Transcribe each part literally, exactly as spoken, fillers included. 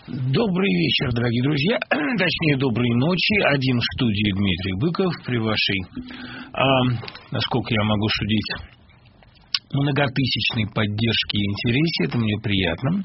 Добрый вечер, дорогие друзья, точнее, доброй ночи. Один в студии Дмитрий Быков при вашей, а, насколько я могу судить, многотысячной поддержке и интересе. Это мне приятно.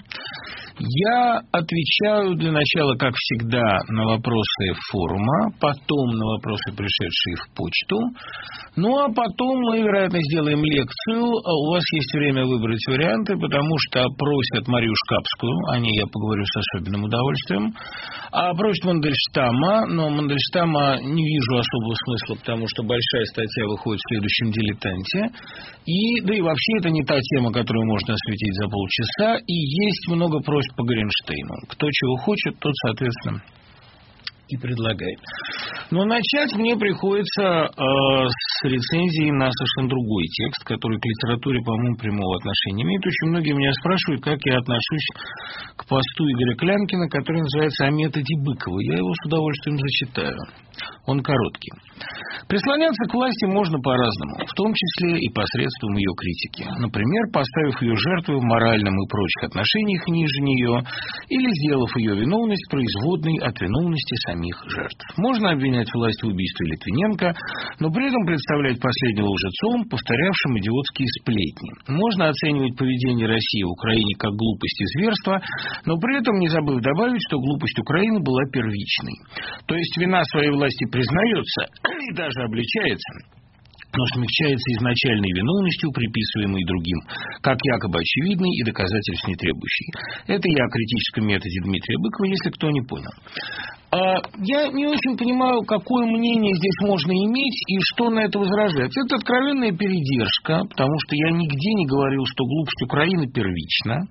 Я отвечаю для начала, как всегда, на вопросы форума, потом на вопросы, пришедшие в почту. Ну, а потом мы, вероятно, сделаем лекцию. У вас есть время выбрать варианты, потому что просят Марию Шкапскую, о ней я поговорю с особенным удовольствием, а просят Мандельштама, но Мандельштама не вижу особого смысла, потому что большая статья выходит в следующем «Дилетанте». И, да и вообще, это не та тема, которую можно осветить за полчаса, и есть много просьб по Горенштейну. Кто чего хочет, тот, соответственно, и предлагает. Но начать мне приходится э, с рецензии на совершенно другой текст, который к литературе, по-моему, прямого отношения имеет. Очень многие меня спрашивают, как я отношусь к посту Игоря Клямкина, который называется «О методе Быкова». Я его с удовольствием зачитаю. Он короткий. Прислоняться к власти можно по-разному, в том числе и посредством ее критики. Например, поставив ее жертвой в моральном и прочих отношениях ниже нее, или сделав ее виновность производной от виновности самих жертв. Можно обвинять власть в убийстве Литвиненко, но при этом представлять последнего лжецом, повторявшим идиотские сплетни. Можно оценивать поведение России в Украине как глупость и зверство, но при этом не забыв добавить, что глупость Украины была первичной. То есть вина своей власти признается и даже обличается, но смягчается изначальной виновностью, приписываемой другим, как якобы очевидной и доказательств не требующей. Это я о критическом методе Дмитрия Быкова, если кто не понял. Я не очень понимаю, какое мнение здесь можно иметь и что на это возражать. Это откровенная передержка, потому что я нигде не говорил, что глупость Украины первична.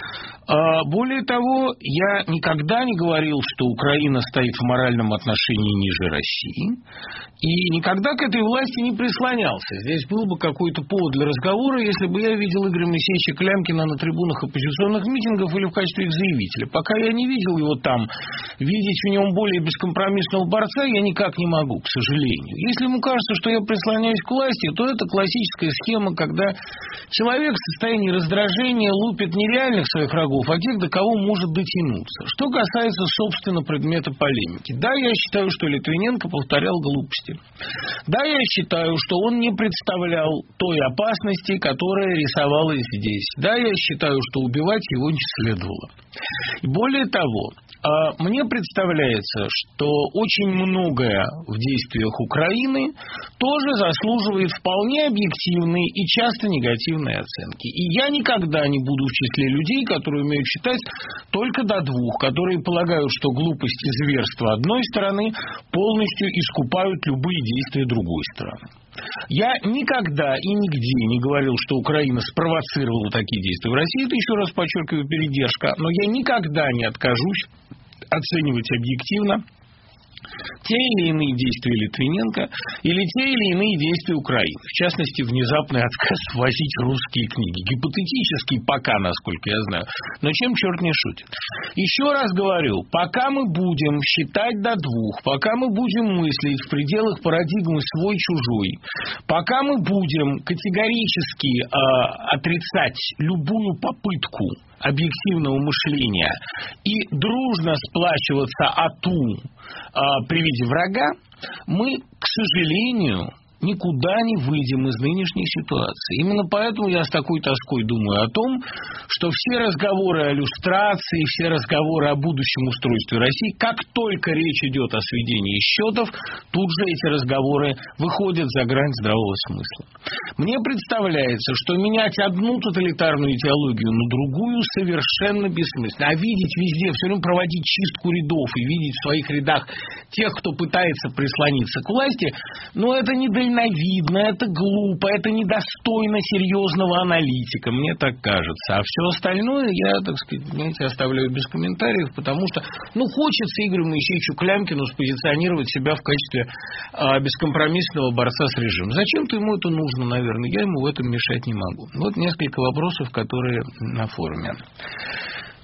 Более того, я никогда не говорил, что Украина стоит в моральном отношении ниже России, и никогда к этой власти не прислонялся. Здесь был бы какой-то повод для разговора, если бы я видел Игоря Моисеевича Клямкина на трибунах оппозиционных митингов или в качестве их заявителя. Пока я не видел его там, видеть в нем более бескомпромиссного борца я никак не могу, к сожалению. Если ему кажется, что я прислоняюсь к власти, то это классическая схема, когда человек в состоянии раздражения лупит не реальных своих врагов, а тех, до кого может дотянуться. Что касается, собственно, предмета полемики. Да, я считаю, что Литвиненко повторял глупости. Да, я считаю, что он не представлял той опасности, которая рисовалась здесь. Да, я считаю, что убивать его не следовало. И более того, мне представляется, что очень многое в действиях Украины тоже заслуживает вполне объективной и часто негативной оценки. И я никогда не буду в числе людей, которые умеют считать только до двух, которые полагают, что глупость и зверство одной стороны полностью искупают любые действия другой стороны. Я никогда и нигде не говорил, что Украина спровоцировала такие действия в России. Это, еще раз подчеркиваю, передержка. Но я никогда не откажусь оценивать объективно те или иные действия Литвиненко или те или иные действия Украины. В частности, внезапный отказ возить русские книги. Гипотетически пока, насколько я знаю. Но чем черт не шутит. Еще раз говорю, пока мы будем считать до двух, пока мы будем мыслить в пределах парадигмы свой-чужой, пока мы будем категорически э, отрицать любую попытку объективного мышления и дружно сплачиваться ату а, при виде врага, мы, к сожалению, никуда не выйдем из нынешней ситуации. Именно поэтому я с такой тоской думаю о том, что все разговоры о люстрации, все разговоры о будущем устройстве России, как только речь идет о сведении счетов, тут же эти разговоры выходят за грань здравого смысла. Мне представляется, что менять одну тоталитарную идеологию на другую совершенно бессмысленно. А видеть везде, все время проводить чистку рядов и видеть в своих рядах тех, кто пытается прислониться к власти, ну, это не дальновидно, это глупо, это недостойно серьезного аналитика, мне так кажется. А все остальное я, так сказать, знаете, оставляю без комментариев, потому что, ну, хочется Игорю Моисеевичу Клямкину спозиционировать себя в качестве а, бескомпромиссного борца с режимом. Зачем-то ему это нужно, наверное, я ему в этом мешать не могу. Вот несколько вопросов, которые на форуме.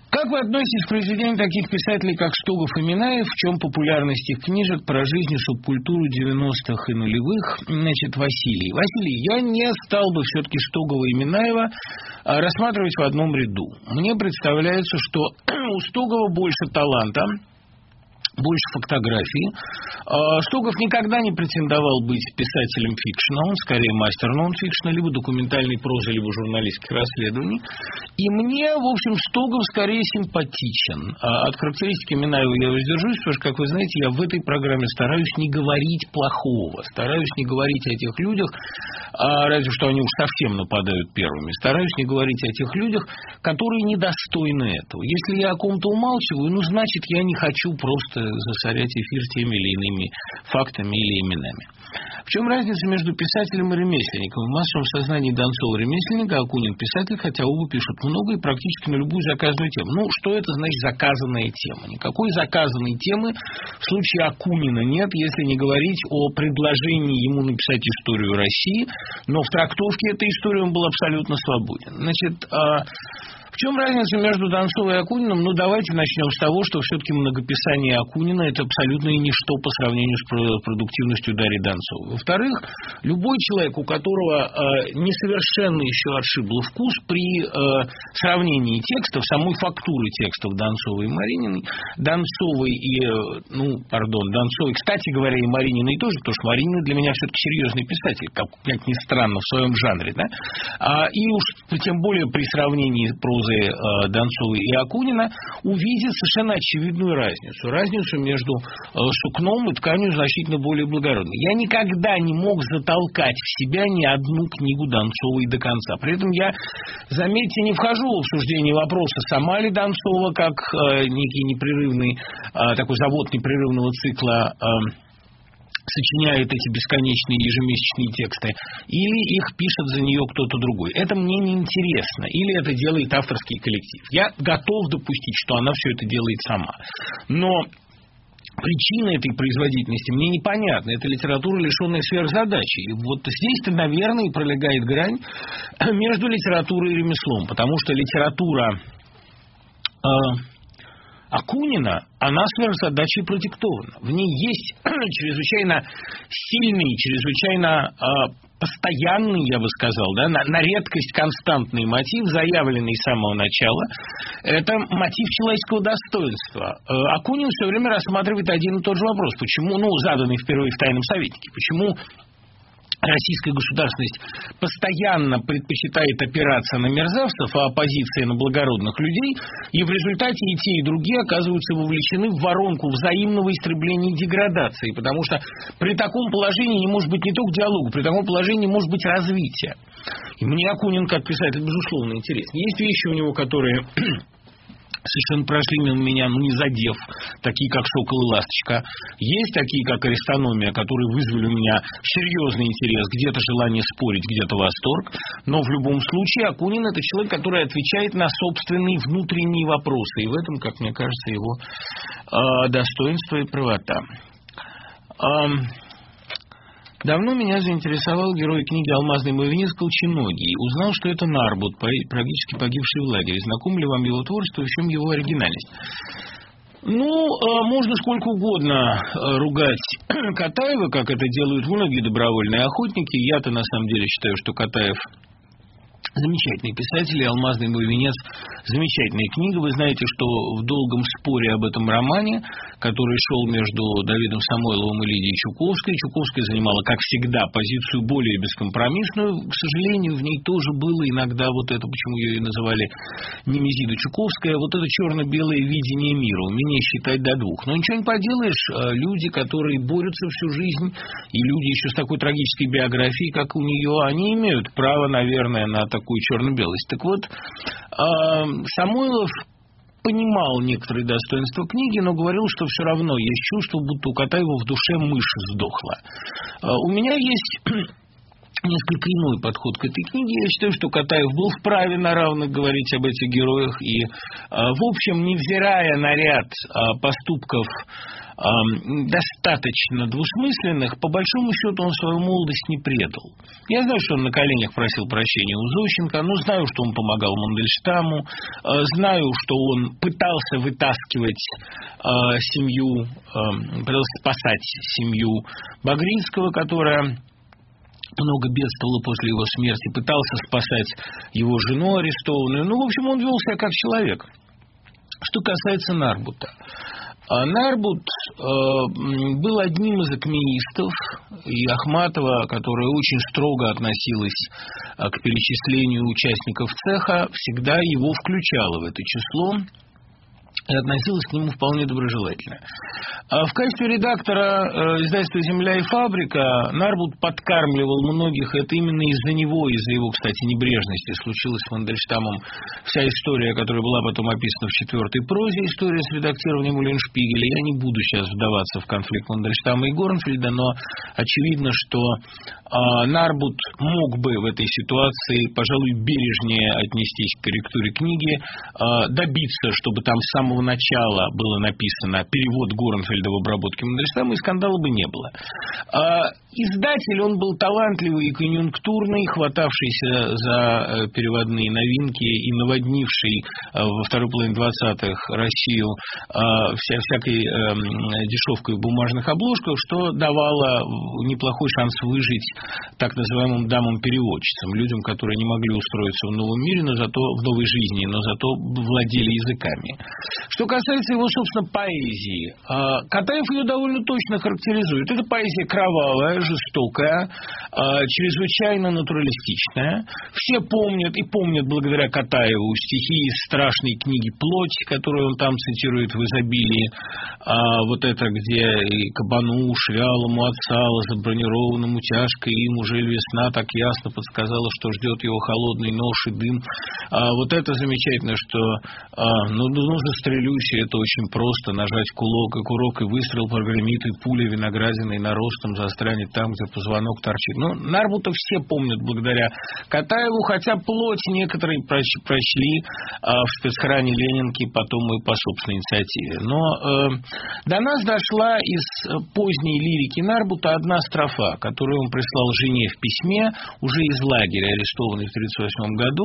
Как вы относитесь к произведениям таких писателей, как Стогов и Минаев? В чем популярность их книжек про жизнь и субкультуру девяностых и нулевых? Значит, Василий. Василий, я не стал бы все-таки Стогова и Минаева рассматривать в одном ряду. Мне представляется, что у Стогова больше таланта, больше фотографий. Стогов никогда не претендовал быть писателем фикшена, он скорее мастер нон-фикшена, либо документальной прозы, либо журналистских расследований. И мне, в общем, Стогов скорее симпатичен. От характеристики Минаева я воздержусь, потому что, как вы знаете, я в этой программе стараюсь не говорить плохого, стараюсь не говорить о тех людях, разве что они уж совсем нападают первыми, стараюсь не говорить о тех людях, которые недостойны этого. Если я о ком-то умалчиваю, ну, значит, я не хочу просто засорять эфир теми или иными фактами или именами. В чем разница между писателем и ремесленником? В массовом сознании Донцова ремесленника, Акунин писатель, хотя оба пишут много и практически на любую заказанную тему. Ну, что это значит заказанная тема? Никакой заказанной темы в случае Акунина нет, если не говорить о предложении ему написать историю России, но в трактовке этой истории он был абсолютно свободен. Значит, в чем разница между Донцовым и Акуниным? Ну, давайте начнем с того, что все-таки многописание Акунина – это абсолютно и ничто по сравнению с продуктивностью Дарьи Донцовой. Во-вторых, любой человек, у которого э, несовершенно еще отшибло вкус при э, сравнении текстов, самой фактуры текстов Донцовой и Марининой, Донцовой и, э, ну, пардон, Донцовой, кстати говоря, и Марининой тоже, потому что Маринина для меня все-таки серьезный писатель, как, как ни странно, в своем жанре, да? А, и уж тем более при сравнении прозы Донцовой и Акунина увидит совершенно очевидную разницу. Разницу между сукном и тканью значительно более благородной. Я никогда не мог затолкать в себя ни одну книгу Донцовой до конца. При этом я, заметьте, не вхожу в обсуждение вопроса, сама ли Донцова, как некий непрерывный, такой завод непрерывного цикла, сочиняет эти бесконечные ежемесячные тексты, или их пишет за нее кто-то другой. Это мне не интересно. Или это делает авторский коллектив. Я готов допустить, что она все это делает сама. Но причина этой производительности мне непонятна. Это литература, лишенная сверхзадачи. И вот здесь-то, наверное, и пролегает грань между литературой и ремеслом. Потому что литература Э, Акунина, она сверхзадачей продиктована. В ней есть чрезвычайно сильный, чрезвычайно э, постоянный, я бы сказал, да, на, на редкость константный мотив, заявленный с самого начала. Это мотив человеческого достоинства. Э, Акунин все время рассматривает один и тот же вопрос. Почему, ну, заданный впервые в «Тайном советнике», почему российская государственность постоянно предпочитает опираться на мерзавцев, а оппозиция на благородных людей, и в результате и те, и другие оказываются вовлечены в воронку взаимного истребления и деградации, потому что при таком положении не может быть не только диалога, при таком положении не может быть развития. И мне Акунин как писатель, безусловно, интересен. Есть вещи у него, которые совершенно прошли мимо меня, ну, не задев, такие, как «Сокол и ласточка». Есть такие, как «Аристономия», которые вызвали у меня серьезный интерес, где-то желание спорить, где-то восторг. Но в любом случае Акунин – это человек, который отвечает на собственные внутренние вопросы. И в этом, как мне кажется, его э, достоинство и правота. Э, Давно меня заинтересовал герой книги «Алмазный мой венец» Колченогий. Узнал, что это Нарбут, трагически погибший в лагере. Знакомо ли вам его творчество, в чем его оригинальность? Ну, можно сколько угодно ругать Катаева, как это делают многие добровольные охотники. Я-то на самом деле считаю, что Катаев замечательный писатель, и «Алмазный мой венец» – замечательная книга. Вы знаете, что в долгом споре об этом романе, который шел между Давидом Самойловым и Лидией Чуковской, Чуковская занимала, как всегда, позицию более бескомпромиссную. К сожалению, в ней тоже было иногда вот это, почему ее и называли Немезида Чуковская, вот это черно-белое видение мира, умение считать до двух. Но ничего не поделаешь, люди, которые борются всю жизнь, и люди еще с такой трагической биографией, как у нее, они имеют право, наверное, на такую черно-белость. Так вот, Самойлов понимал некоторые достоинства книги, но говорил, что все равно есть чувство, будто у Катаева в душе мышь сдохла. У меня есть несколько иной подход к этой книге. Я считаю, что Катаев был вправе на равных говорить об этих героях. И, в общем, невзирая на ряд поступков достаточно двусмысленных, по большому счету он свою молодость не предал. Я знаю, что он на коленях просил прощения у Зощенко, но знаю, что он помогал Мандельштаму, знаю, что он пытался вытаскивать семью, пытался спасать семью Багрицкого, которая много бедствовала после его смерти, пытался спасать его жену арестованную. Ну, в общем, он вел себя как человек. Что касается Нарбута. Нарбут э, был одним из экменистов, и Ахматова, которая очень строго относилась к перечислению участников цеха, всегда его включала в это число и относилась к нему вполне доброжелательно. А в качестве редактора э, издательства «Земля и фабрика» Нарбут подкармливал многих. Это именно из-за него, из-за его, кстати, небрежности случилась с Мандельштамом вся история, которая была потом описана в четвертой прозе, история с редактированием Уллиншпигеля. Я не буду сейчас вдаваться в конфликт Мандельштама и Горнфельда, но очевидно, что э, Нарбут мог бы в этой ситуации, пожалуй, бережнее отнестись к корректуре книги, э, добиться, чтобы там с самого начала было написано перевод Горнфельда в обработке Мандельштама, и скандала бы не было. А издатель, он был талантливый и конъюнктурный, хватавшийся за переводные новинки и наводнивший во второй половине двадцатых Россию вся, всякой дешевкой в бумажных обложках, что давало неплохой шанс выжить так называемым дамам-переводчицам, людям, которые не могли устроиться в новом мире, но зато в новой жизни, но зато владели языками. Что касается его, собственно, поэзии, Катаев ее довольно точно характеризует. Это поэзия кровавая, жестокая, чрезвычайно натуралистичная. Все помнят, и помнят благодаря Катаеву, стихи из страшной книги «Плоть», которую он там цитирует в изобилии. Вот это, где и кабану, швялому от сала, забронированному тяжко им уже весна так ясно подсказала, что ждет его холодный нож и дым. Вот это замечательно, что ну, ну застрелюсь, и это очень просто, нажать кулак и курок, и выстрел прогремит, и пуля виноградиной наростом застрянет там, где позвонок торчит. Ну, Нарбута все помнят благодаря Катаеву, хотя «Плоть» некоторые прочли в спецхране Ленинки потом и по собственной инициативе. Но э, до нас дошла из поздней лирики Нарбута одна строфа, которую он прислал жене в письме, уже из лагеря, арестованной в тридцать восьмом году.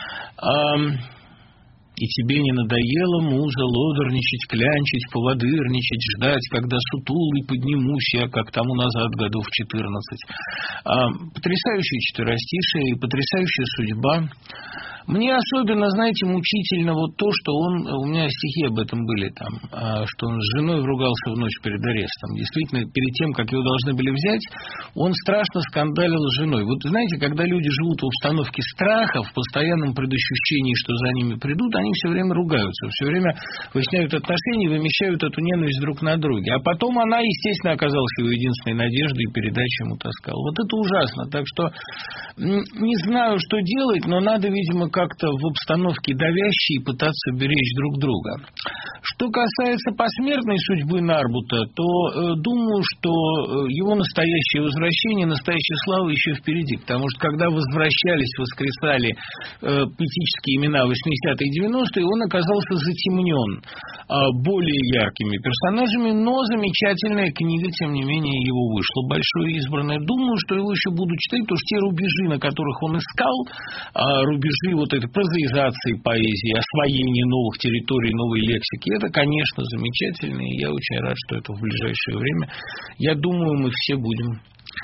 Э, И тебе не надоело, муза, лодорничать, клянчить, поводырничать, ждать, когда сутулый поднимусь я, как тому назад, году в четырнадцать. А, потрясающее четверостишие и потрясающая судьба. Мне особенно, знаете, мучительно вот то, что он, у меня стихи об этом были там, что он с женой ругался в ночь перед арестом. Действительно, перед тем, как его должны были взять, он страшно скандалил с женой. Вот знаете, когда люди живут в обстановке страха, в постоянном предощущении, что за ними придут, они все время ругаются, все время выясняют отношения, вымещают эту ненависть друг на друге. А потом она, естественно, оказалась его единственной надеждой и передачу ему таскала. Вот это ужасно. Так что не знаю, что делать, но надо, видимо, как-то в обстановке давящей пытаться беречь друг друга. Что касается посмертной судьбы Нарбута, то э, думаю, что его настоящее возвращение, настоящая слава еще впереди. Потому что когда возвращались, воскресали э, поэтические имена восьмидесятые и девяностые, он оказался затемнен э, более яркими персонажами, но замечательная книга, тем не менее, его вышла большое избранное. Думаю, что его еще буду читать, потому что те рубежи, на которых он искал, э, рубежи вот этой прозаизации поэзии, освоения новых территорий, новой лексики, это, конечно, замечательно, и я очень рад, что это в ближайшее время, я думаю, мы все будем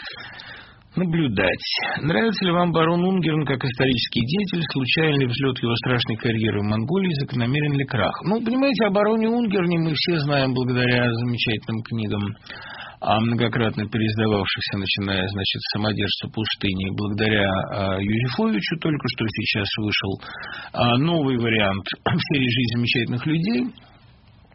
наблюдать. Нравится ли вам барон Унгерн как исторический деятель? Случайен ли взлет его страшной карьеры в Монголии? Закономерен ли крах? Ну, понимаете, о бароне Унгерне мы все знаем благодаря замечательным книгам, а многократно переиздававшихся, начиная, значит, с «Самодержца пустыни», благодаря а, Юзефовичу, только что сейчас вышел а, новый вариант в серии «Жизнь замечательных людей».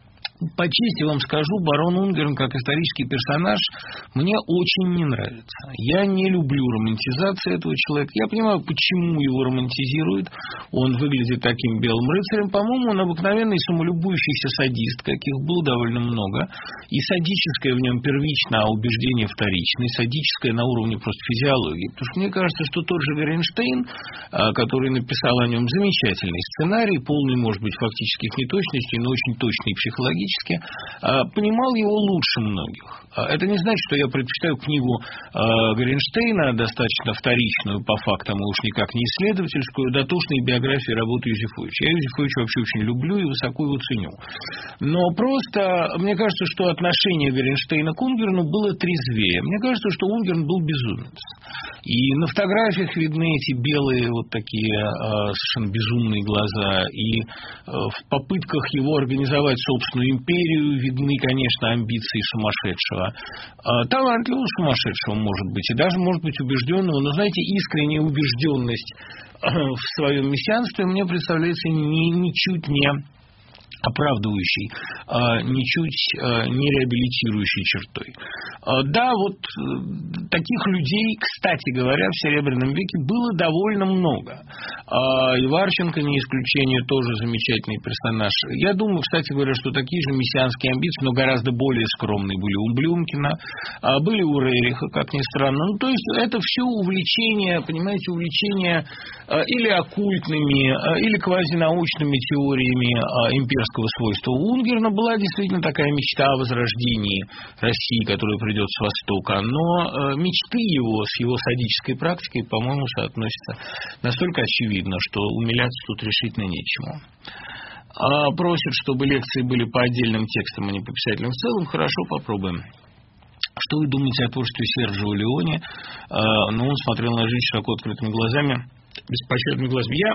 по чести вам скажу, барон Унгерн, как исторический персонаж, мне очень не нравится. Я не люблю романтизацию этого человека. Я понимаю, почему его романтизируют. Он выглядит таким белым рыцарем. По-моему, он обыкновенный самолюбующийся садист, каких было довольно много. И садическое в нем первично, а убеждение вторичное. Садическое на уровне просто физиологии. Потому что мне кажется, что тот же Беренштейн, который написал о нем замечательный сценарий, полный, может быть, фактических неточностей, но очень точный психологически, понимал его лучше многих. Это не значит, что я предпочитаю книгу Беренштейна, достаточно вторичную по фактам, и уж никак не исследовательскую, дотошной биографии работы Юзефовича. Я Юзефовича вообще очень люблю и высоко его ценю. Но просто мне кажется, что отношение Беренштейна к Унгерну было трезвее. Мне кажется, что Унгерн был безумец. И на фотографиях видны эти белые вот такие э, совершенно безумные глаза. И э, в попытках его организовать собственную империю видны, конечно, амбиции сумасшедшего. Э, талантливого сумасшедшего, может быть, и даже, может быть, убежденного. Но, знаете, искренняя убежденность э, в своем мессианстве мне представляется ни, ничуть не оправдывающей, а, ничуть а, не реабилитирующей чертой. А, да, вот таких людей, кстати говоря, в Серебряном веке было довольно много. А, Иварченко, не исключение, тоже замечательный персонаж. Я думаю, кстати говоря, что такие же мессианские амбиции, но гораздо более скромные были у Блюмкина, а, были у Рериха, как ни странно. Ну, то есть это все увлечение, понимаете, увлечение а, или оккультными, а, или квазинаучными теориями а, имперского свойства. У Унгерна была действительно такая мечта о возрождении России, которая придет с Востока, но э, мечты его с его садической практикой, по-моему, соотносятся настолько очевидно, что умиляться тут решительно нечему. А просят, чтобы лекции были по отдельным текстам, а не по писателям в целом. Хорошо, попробуем. Что вы думаете о творчестве Серджио Леоне? А, ну, он смотрел на жизнь широко открытыми глазами, беспощадными глазами. Я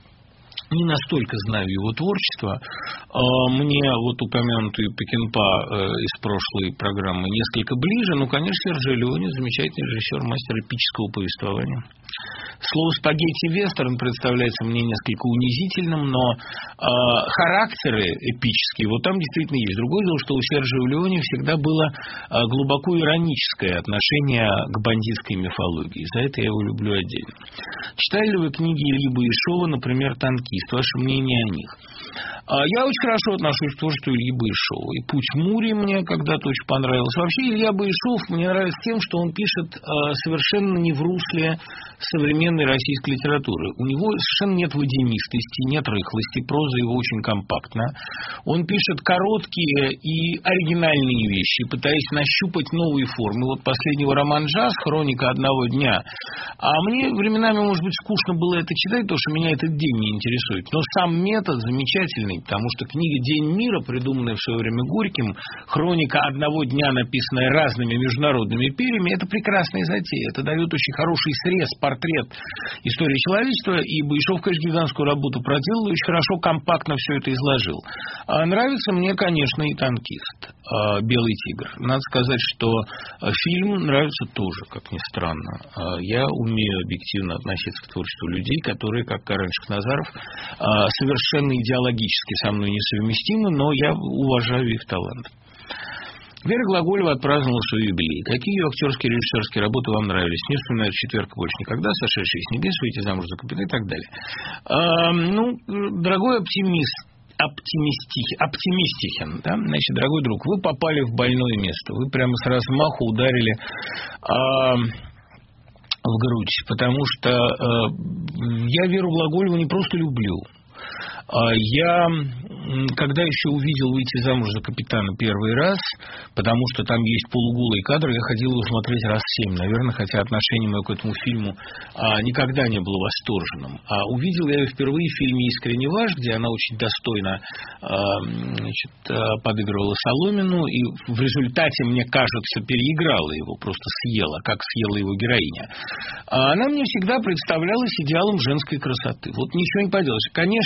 не настолько знаю его творчество. Мне вот упомянутый Пекинпа из прошлой программы несколько ближе, но, конечно, Серджио Леоне замечательный режиссер, мастер эпического повествования. Слово «спагетти-вестерн» представляется мне несколько унизительным, но э, характеры эпические вот там действительно есть. Другое дело, что у Серджио Леоне всегда было э, глубоко ироническое отношение к бандитской мифологии. За это я его люблю отдельно. Читали ли вы книги Ильи Боишова, например, «Танкист»? Ваше мнение о них? Я очень хорошо отношусь к творчеству Ильи Боишова. И «Путь Мури» мне когда-то очень понравился. Вообще Илья Боишов мне нравится тем, что он пишет совершенно не в русле современной российской литературы. У него совершенно нет водянистости, нет рыхлости, проза его очень компактна. Он пишет короткие и оригинальные вещи, пытаясь нащупать новые формы. Вот последний роман «Джаз», «Хроника одного дня». А мне временами, может быть, скучно было это читать, потому что меня этот день не интересует. Но сам метод замечательный, потому что книга «День мира», придуманная в свое время Горьким, хроника одного дня, написанная разными международными перьями, это прекрасная затея. Это дает очень хороший срез, портрет истории человечества, и Боишов, конечно, гигантскую работу проделал, и очень хорошо, компактно все это изложил. А нравится мне, конечно, и «Танкист», «Белый тигр». Надо сказать, что фильм нравится тоже, как ни странно. Я умею объективно относиться к творчеству людей, которые, как Карен Шахназаров, совершенно идеологически со мной несовместимы, но я уважаю их талант. Вера Глаголева отпраздновала свой юбилей. Какие ее актерские и режиссерские работы вам нравились? Не вспоминаю «Четверг больше никогда», «Сошедший с небес», «Выйти замуж за капитана» и так далее. А, ну, дорогой оптимист, оптимистих, оптимистихен, да? Значит, дорогой друг, вы попали в больное место. Вы прямо с размаху ударили а, в грудь, потому что а, я Веру Глаголеву не просто люблю. Я, когда еще увидел «Выйти замуж за капитана» первый раз, потому что там есть полуголые кадры, я ходил его смотреть раз семь, наверное, хотя отношение мое к этому фильму а, никогда не было восторженным. А увидел я ее впервые в фильме «Искренне ваш», где она очень достойно а, значит, подыгрывала Соломину, и в результате, мне кажется, переиграла его, просто съела, как съела его героиня. А она мне всегда представлялась идеалом женской красоты. Вот ничего не поделаешь. Конечно, надо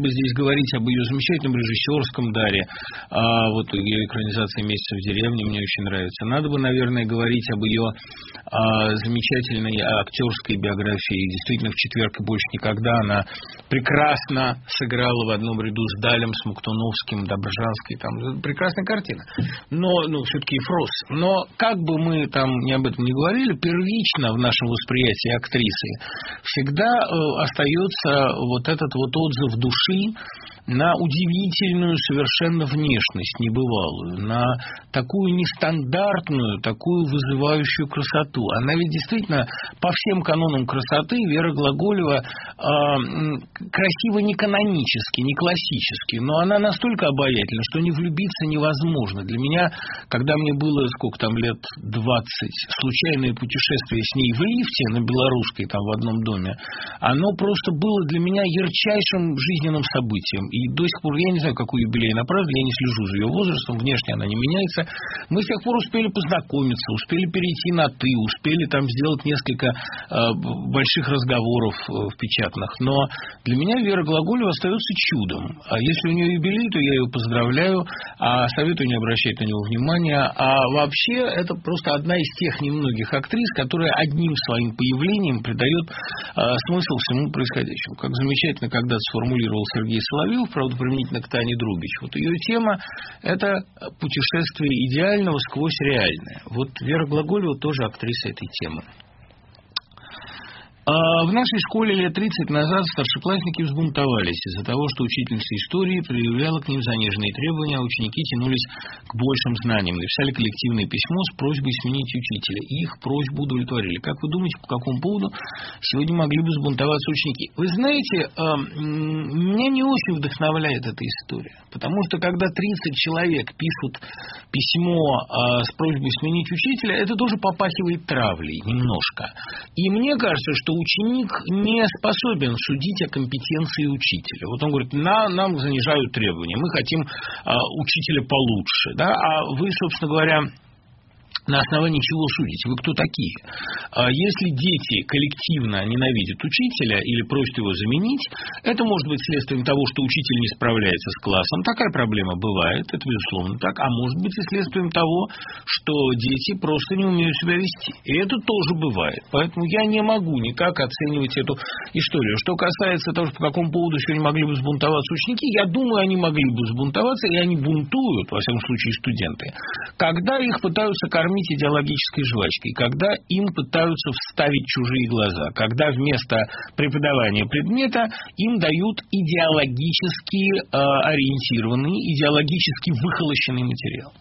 бы здесь говорить об ее замечательном режиссерском даре, а вот ее экранизация «Месяца в деревне» мне очень нравится. Надо бы, наверное, говорить об ее а, замечательной актерской биографии. Действительно, в «Четверг и больше никогда» она прекрасно сыграла в одном ряду с Далем, с Муктуновским, Добржанской. Там прекрасная картина. Но, ну, все-таки Фрос. Но как бы мы там ни об этом не говорили, первично в нашем восприятии актрисы всегда э, остается вот этот вот отзыв души на удивительную совершенно внешность небывалую, на такую нестандартную, такую вызывающую красоту. Она ведь действительно по всем канонам красоты Вера Глаголева э, красива не канонически, не классически, но она настолько обаятельна, что не влюбиться невозможно. Для меня, когда мне было, сколько там, лет двадцать, случайное путешествие с ней в лифте на Белорусской, там в одном доме, оно просто было для меня ярчайшим жизненным событием. И до сих пор, я не знаю, какой юбилей она празднует, я не слежу за ее возрастом, внешне она не меняется. Мы с тех пор успели познакомиться, успели перейти на «ты», успели там сделать несколько э, больших разговоров э, в печатных. Но для меня Вера Глаголева остается чудом. А если у нее юбилей, то я ее поздравляю, а советую не обращать на него внимания. А вообще, это просто одна из тех немногих актрис, которая одним своим появлением придает э, смысл всему происходящему. Как замечательно когда-то сформулировал Сергей Соловьев, правда, применительно к Тане Друбич. Вот ее тема – это путешествие идеального сквозь реальное. Вот Вера Глаголева тоже актриса этой темы. В нашей школе лет тридцать назад старшеклассники взбунтовались из-за того, что учительница истории предъявляла к ним заниженные требования, а ученики тянулись к большим знаниям. Написали коллективное письмо с просьбой сменить учителя. И их просьбу удовлетворили. Как вы думаете, по какому поводу сегодня могли бы взбунтоваться ученики? Вы знаете, меня не очень вдохновляет эта история. Потому что, когда тридцать человек пишут письмо с просьбой сменить учителя, это тоже попахивает травлей немножко. И мне кажется, что ученик не способен судить о компетенции учителя. Вот он говорит, на, нам занижают требования, мы хотим а, учителя получше. Да? А вы, собственно говоря, на основании чего судите? Вы кто такие? Если дети коллективно ненавидят учителя или просят его заменить, это может быть следствием того, что учитель не справляется с классом. Такая проблема бывает, это безусловно так. А может быть и следствием того, что дети просто не умеют себя вести. И это тоже бывает. Поэтому я не могу никак оценивать эту историю. Что касается того, по какому поводу сегодня могли бы взбунтоваться ученики, я думаю, они могли бы взбунтоваться, и они бунтуют, во всяком случае, студенты, когда их пытаются кормить идеологической жвачкой, когда им пытаются вставить чужие глаза, когда вместо преподавания предмета им дают идеологически э, ориентированный, идеологически выхолощенный материал.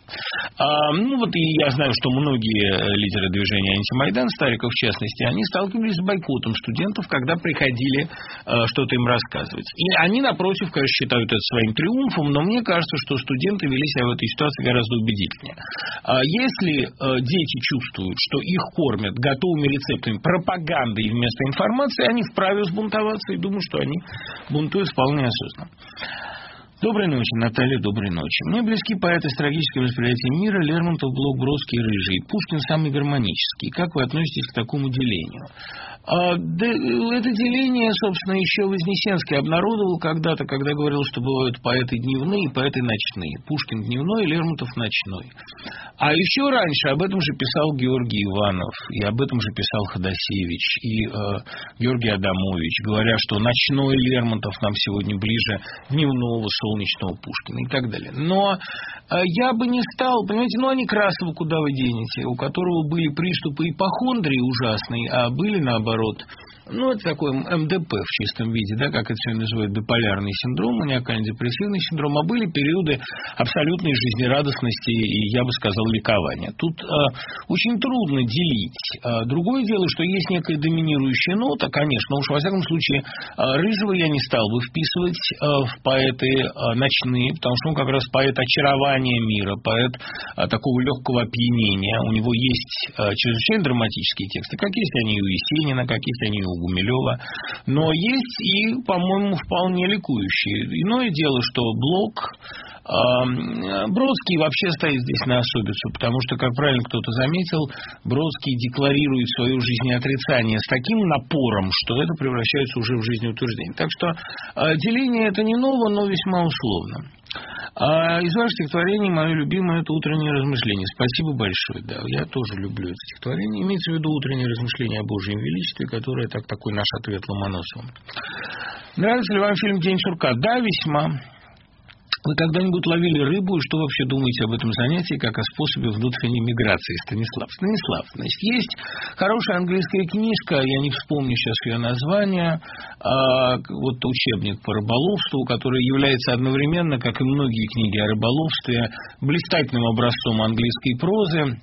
А, ну вот и я знаю, что многие лидеры движения «Антимайдан», Стариков в частности, они сталкивались с бойкотом студентов, когда приходили э, что-то им рассказывать. И они, напротив, конечно, считают это своим триумфом, но мне кажется, что студенты вели себя в этой ситуации гораздо убедительнее. А если дети чувствуют, что их кормят готовыми рецептами, пропагандой вместо информации, они вправе взбунтоваться, и думаю, что они бунтуют вполне осознанно. Доброй ночи, Наталья, доброй ночи. Мне близки поэты с трагическим восприятием мира, Лермонтов, Блок, Бродский и Рыжий. Пушкин самый гармонический. Как вы относитесь к такому делению? А, да, это деление, собственно, еще Вознесенский обнародовал когда-то, когда говорил, что бывают поэты дневные и поэты ночные. Пушкин дневной, Лермонтов ночной. А еще раньше об этом же писал Георгий Иванов, и об этом же писал Ходосевич, и э, Георгий Адамович, говоря, что ночной Лермонтов нам сегодня ближе дневного солнечного Пушкина и так далее. Но э, я бы не стал, понимаете, ну а Некрасова куда вы денете, у которого были приступы ипохондрии ужасные, а были наоборот. Ну, это такой эм дэ пэ в чистом виде, да, как это сегодня называют, биполярный синдром, маниакально-депрессивный синдром, а были периоды абсолютной жизнерадостности и, я бы сказал, ликования. Тут э, очень трудно делить. Э, другое дело, что есть некая доминирующая нота, конечно, уж во всяком случае, э, Рыжего я не стал бы вписывать э, в поэты э, ночные, потому что он как раз поэт очарования мира, поэт э, такого легкого опьянения. У него есть э, чрезвычайно драматические тексты, как есть они и у Есенина, как есть они и у Гумилева. Но есть и, по-моему, вполне ликующие. Иное дело, что Блок... Бродский вообще стоит здесь на особицу, потому что, как правильно кто-то заметил, Бродский декларирует свое жизнеотрицание с таким напором, что это превращается уже в жизнеутверждение. Так что деление это не ново, но весьма условно. А из ваших стихотворений мое любимое – это «Утреннее размышление». Спасибо большое. Да, я тоже люблю это стихотворение. Имеется в виду «Утреннее размышление о Божьем величестве», которое так, такой наш ответ Ломоносову. Нравится ли вам фильм «День сурка»? Да, весьма. Вы когда-нибудь ловили рыбу, и что вообще думаете об этом занятии, как о способе внутренней миграции? Станислав. Станислав, значит, есть хорошая английская книжка, я не вспомню сейчас ее название, а, вот учебник по рыболовству, который является одновременно, как и многие книги о рыболовстве, блистательным образцом английской прозы.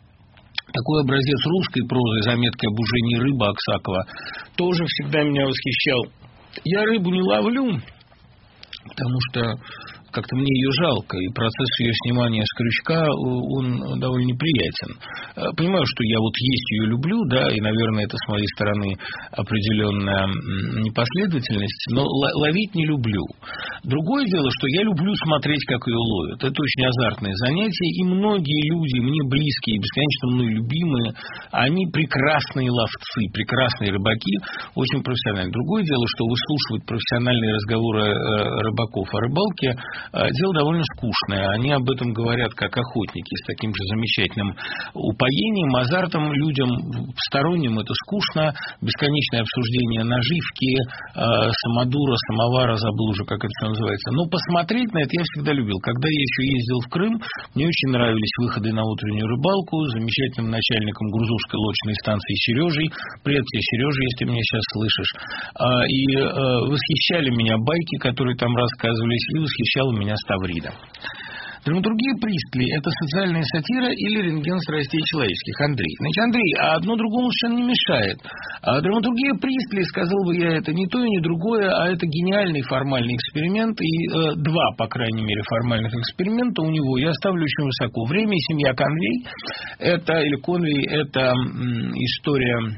Такой образец русской прозы, заметка об ужении рыбы Аксакова, тоже всегда меня восхищал. Я рыбу не ловлю, потому что как-то мне ее жалко, и процесс ее снимания с крючка, он довольно неприятен. Понимаю, что я вот есть ее люблю, да, и, наверное, это с моей стороны определенная непоследовательность, но ловить не люблю. Другое дело, что я люблю смотреть, как ее ловят. Это очень азартное занятие, и многие люди, мне близкие, бесконечно мной любимые, они прекрасные ловцы, прекрасные рыбаки, очень профессиональные. Другое дело, что выслушивать профессиональные разговоры рыбаков о рыбалке дело довольно скучное. Они об этом говорят как охотники, с таким же замечательным упоением, азартом. Людям сторонним это скучно. Бесконечное обсуждение наживки, самодура, самовара, забыл уже, как это все называется. Но посмотреть на это я всегда любил. Когда я еще ездил в Крым, мне очень нравились выходы на утреннюю рыбалку с замечательным начальником грузовской лодочной станции Сережей. Привет тебе, Сережа, если ты меня сейчас слышишь. И восхищали меня байки, которые там рассказывались, и восхищал меня Ставрида. Драматургия Пристли – это социальная сатира или рентген страстей человеческих? Андрей. Значит, Андрей, а одно другому совершенно не мешает. А драматургия Пристли, сказал бы я, это не то и не другое, а это гениальный формальный эксперимент. И э, два, по крайней мере, формальных эксперимента у него я ставлю очень высоко. «Время и семья Конвей» – это, или Конвей – это м, история,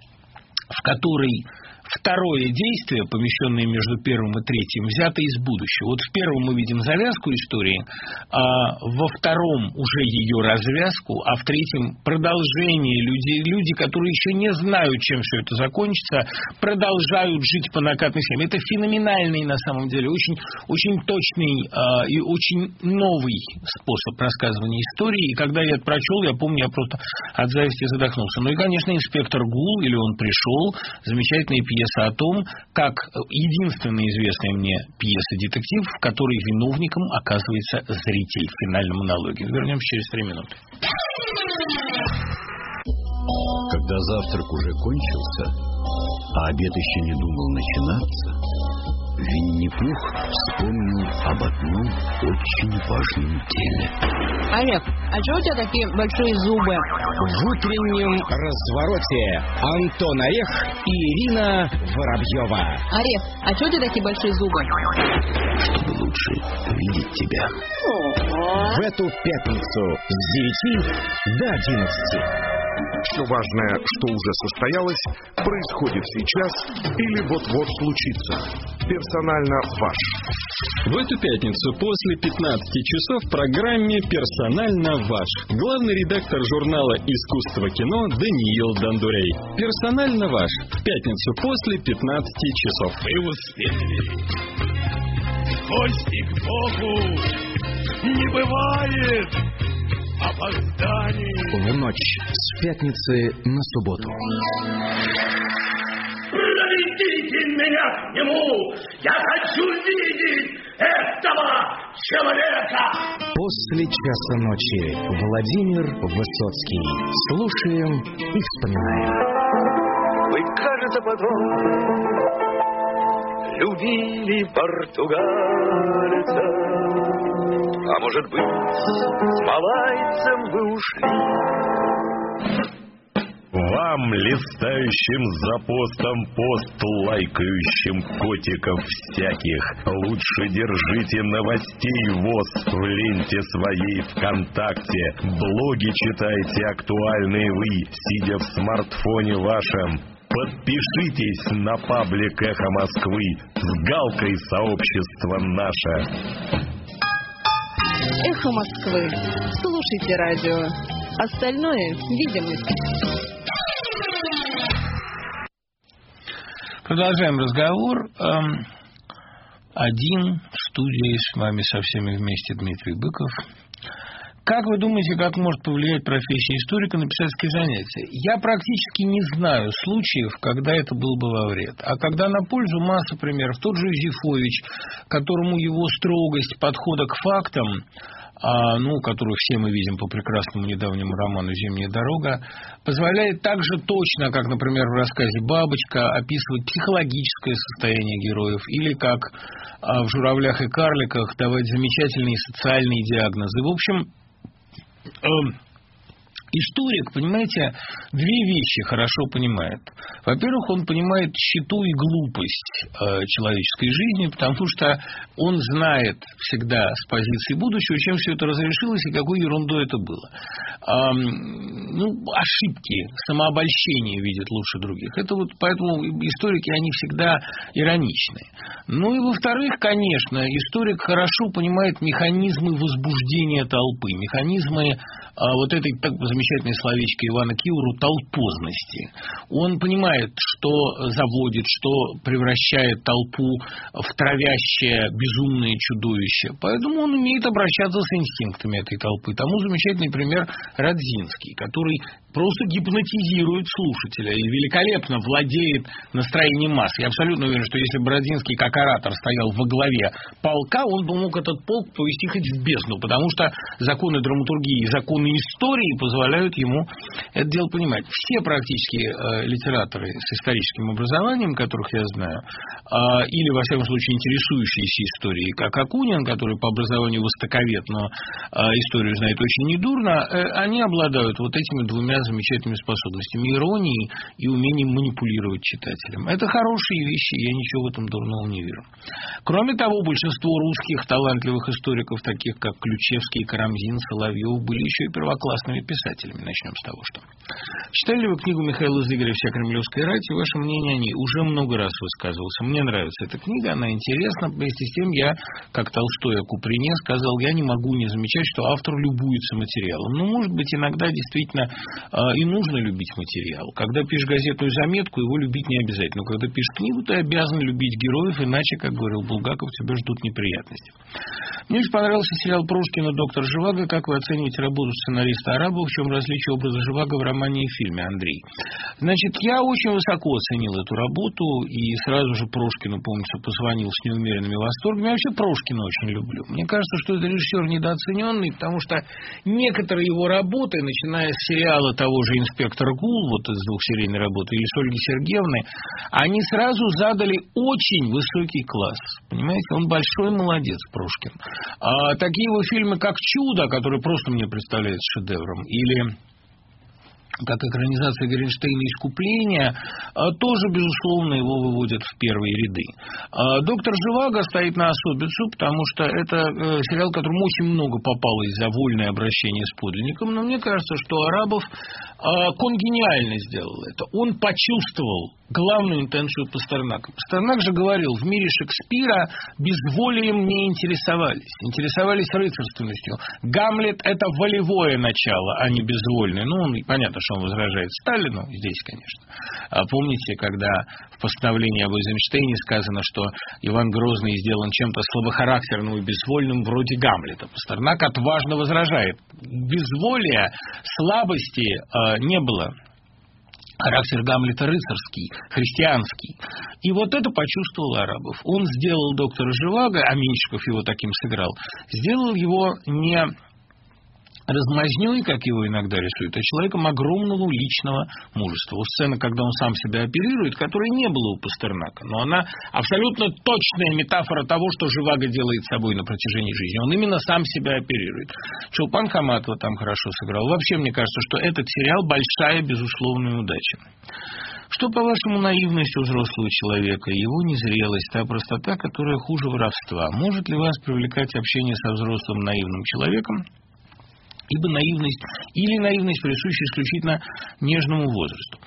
в которой второе действие, помещенное между первым и третьим, взято из будущего. Вот в первом мы видим завязку истории, а во втором уже ее развязку, а в третьем продолжение. Люди, люди, которые еще не знают, чем все это закончится, продолжают жить по накатной схеме. Это феноменальный, на самом деле, очень, очень точный а, и очень новый способ рассказывания истории. И когда я это прочел, я помню, я просто от зависти задохнулся. Ну и, конечно, «Инспектор Гул» или «Он пришел», замечательная пьеса о том, как единственная известная мне пьеса-детектив, в которой виновником оказывается зритель в финальном монологе. Вернемся через три минуты. Когда завтрак уже кончился, а обед еще не думал начинаться, Винни-Пух вспомнил об одном очень важном деле. Олег, а чего у тебя такие большие зубы? В утреннем развороте Антон Орех и Ирина Воробьева. Орех, а чего у тебя такие большие зубы? Чтобы лучше видеть тебя. В эту пятницу с девяти до одиннадцати. Все важное, что уже состоялось, происходит сейчас или вот-вот случится. Персонально ваш. В эту пятницу после пятнадцати часов в программе «Персонально ваш» главный редактор журнала «Искусство кино» Даниил Дандурей. «Персонально ваш» в пятницу после пятнадцати часов. Вы успели. Гости к Богу не бывает опозданий. В ночь с пятницы на субботу. Проведите меня к нему! Я хочу видеть этого человека! После часа ночи Владимир Высоцкий. Слушаем и вспоминаем. Вы, кажется, потом любили португальца. А может быть, с малайцем вы ушли? Вам, листающим за постом пост, лайкающим котиков всяких, лучше держите новостей ВОС в ленте своей ВКонтакте. Блоги читайте актуальные вы, сидя в смартфоне вашем. Подпишитесь на паблик «Эхо Москвы» с галкой «Сообщество наше». Эхо Москвы. Слушайте радио. Остальное – видимость. Продолжаем разговор. Один в студии с вами со всеми вместе Дмитрий Быков. Как вы думаете, как может повлиять профессия историка на писательские занятия? Я практически не знаю случаев, когда это было бы во вред. А когда на пользу масса примеров. Тот же Юзефович, которому его строгость подхода к фактам, а, ну, которую все мы видим по прекрасному недавнему роману «Зимняя дорога», позволяет так же точно, как, например, в рассказе «Бабочка», описывать психологическое состояние героев, или как а, в «Журавлях и карликах» давать замечательные социальные диагнозы. В общем, э, историк, понимаете, две вещи хорошо понимает. Во-первых, он понимает щиту и глупость э, человеческой жизни, потому что он знает всегда с позиции будущего, чем все это разрешилось и какой ерундой это было. Э, ну, ошибки, самообольщение видят лучше других. Это вот поэтому историки, они всегда ироничны. Ну и во-вторых, конечно, историк хорошо понимает механизмы возбуждения толпы, механизмы э, вот этой так замечательной словечко Ивана Киуру толпозности. Он понимает, что заводит, что превращает толпу в травящее, безумное чудовище. Поэтому он умеет обращаться с инстинктами этой толпы. Тому замечательный пример Радзинский, который просто гипнотизирует слушателя и великолепно владеет настроением масс. Я абсолютно уверен, что если бы Радзинский как оратор стоял во главе полка, он бы мог этот полк повести хоть в бездну, потому что законы драматургии и законы истории позволяют ему это дело понимать. Все практически э, литераторы с историческим образованием, которых я знаю, э, или, во всяком случае, интересующиеся историей, как Акунин, который по образованию востоковед, но э, историю знает очень недурно, э, они обладают вот этими двумя замечательными способностями: иронией и умением манипулировать читателем. Это хорошие вещи, я ничего в этом дурного не вижу. Кроме того, большинство русских талантливых историков, таких как Ключевский, Карамзин, Соловьев, были еще и первоклассными писателями. Начнем с того, что... Читали ли вы книгу Михаила Зыгоря «Вся кремлевская рать»? И ваше мнение о ней? Уже много раз высказывался. Мне нравится эта книга, она интересна. Вместе с тем я, как Толстой о Куприне, сказал, я не могу не замечать, что автор любуется материалом. Но, может быть, иногда действительно и нужно любить материал. Когда пишешь газетную заметку, его любить не обязательно. Но когда пишешь книгу, ты обязан любить героев, иначе, как говорил Булгаков, тебя ждут неприятности. Мне очень понравился сериал Прошкина «Доктор Живаго». Как вы оцениваете работу сценариста Арабова? В чем различие образа Живаго в романе и фильме, Андрей? Значит, я очень высоко оценил эту работу, и сразу же Прошкину, помнится, позвонил с неумеренными восторгами. Я вообще Прошкина очень люблю. Мне кажется, что это режиссер недооцененный, потому что некоторые его работы, начиная с сериала того же «Инспектор Гул», вот из двухсерийной работы, или с Ольги Сергеевны, они сразу задали очень высокий класс. Понимаете, он большой молодец, Прошкин. А такие его фильмы, как «Чудо», который просто мне представляется шедевром, или... как экранизация Горенштейна «Искупление», тоже, безусловно, его выводят в первые ряды. «Доктор Живаго» стоит на особицу, потому что это сериал, которому очень много попало из-за вольное обращение с подлинником, но мне кажется, что Арабов конгениально сделал это. Он почувствовал главную интенцию Пастернака. Пастернак же говорил, в мире Шекспира безволием не интересовались, интересовались рыцарственностью. Гамлет – это волевое начало, а не безвольное. Ну, он, понятно, что он возражает Сталину, здесь, конечно. А помните, когда в постановлении об Эйзенштейне сказано, что Иван Грозный сделан чем-то слабохарактерным и безвольным вроде Гамлета. Пастернак отважно возражает. Безволия, слабости э, не было. Характер Гамлета рыцарский, христианский. И вот это почувствовал Арабов. Он сделал доктора Живаго, а Меньшиков его таким сыграл, сделал его не размазнёй, как его иногда рисуют, а человеком огромного личного мужества. Вот сцена, когда он сам себя оперирует, которой не было у Пастернака, но она абсолютно точная метафора того, что Живаго делает с собой на протяжении жизни. Он именно сам себя оперирует. Чулпан Хаматова там хорошо сыграл. Вообще, мне кажется, что этот сериал большая, безусловная удача. Что, по-вашему, наивность у взрослого человека, его незрелость, та простота, которая хуже воровства? Может ли вас привлекать общение со взрослым наивным человеком? Ибо наивность или наивность присуща исключительно нежному возрасту.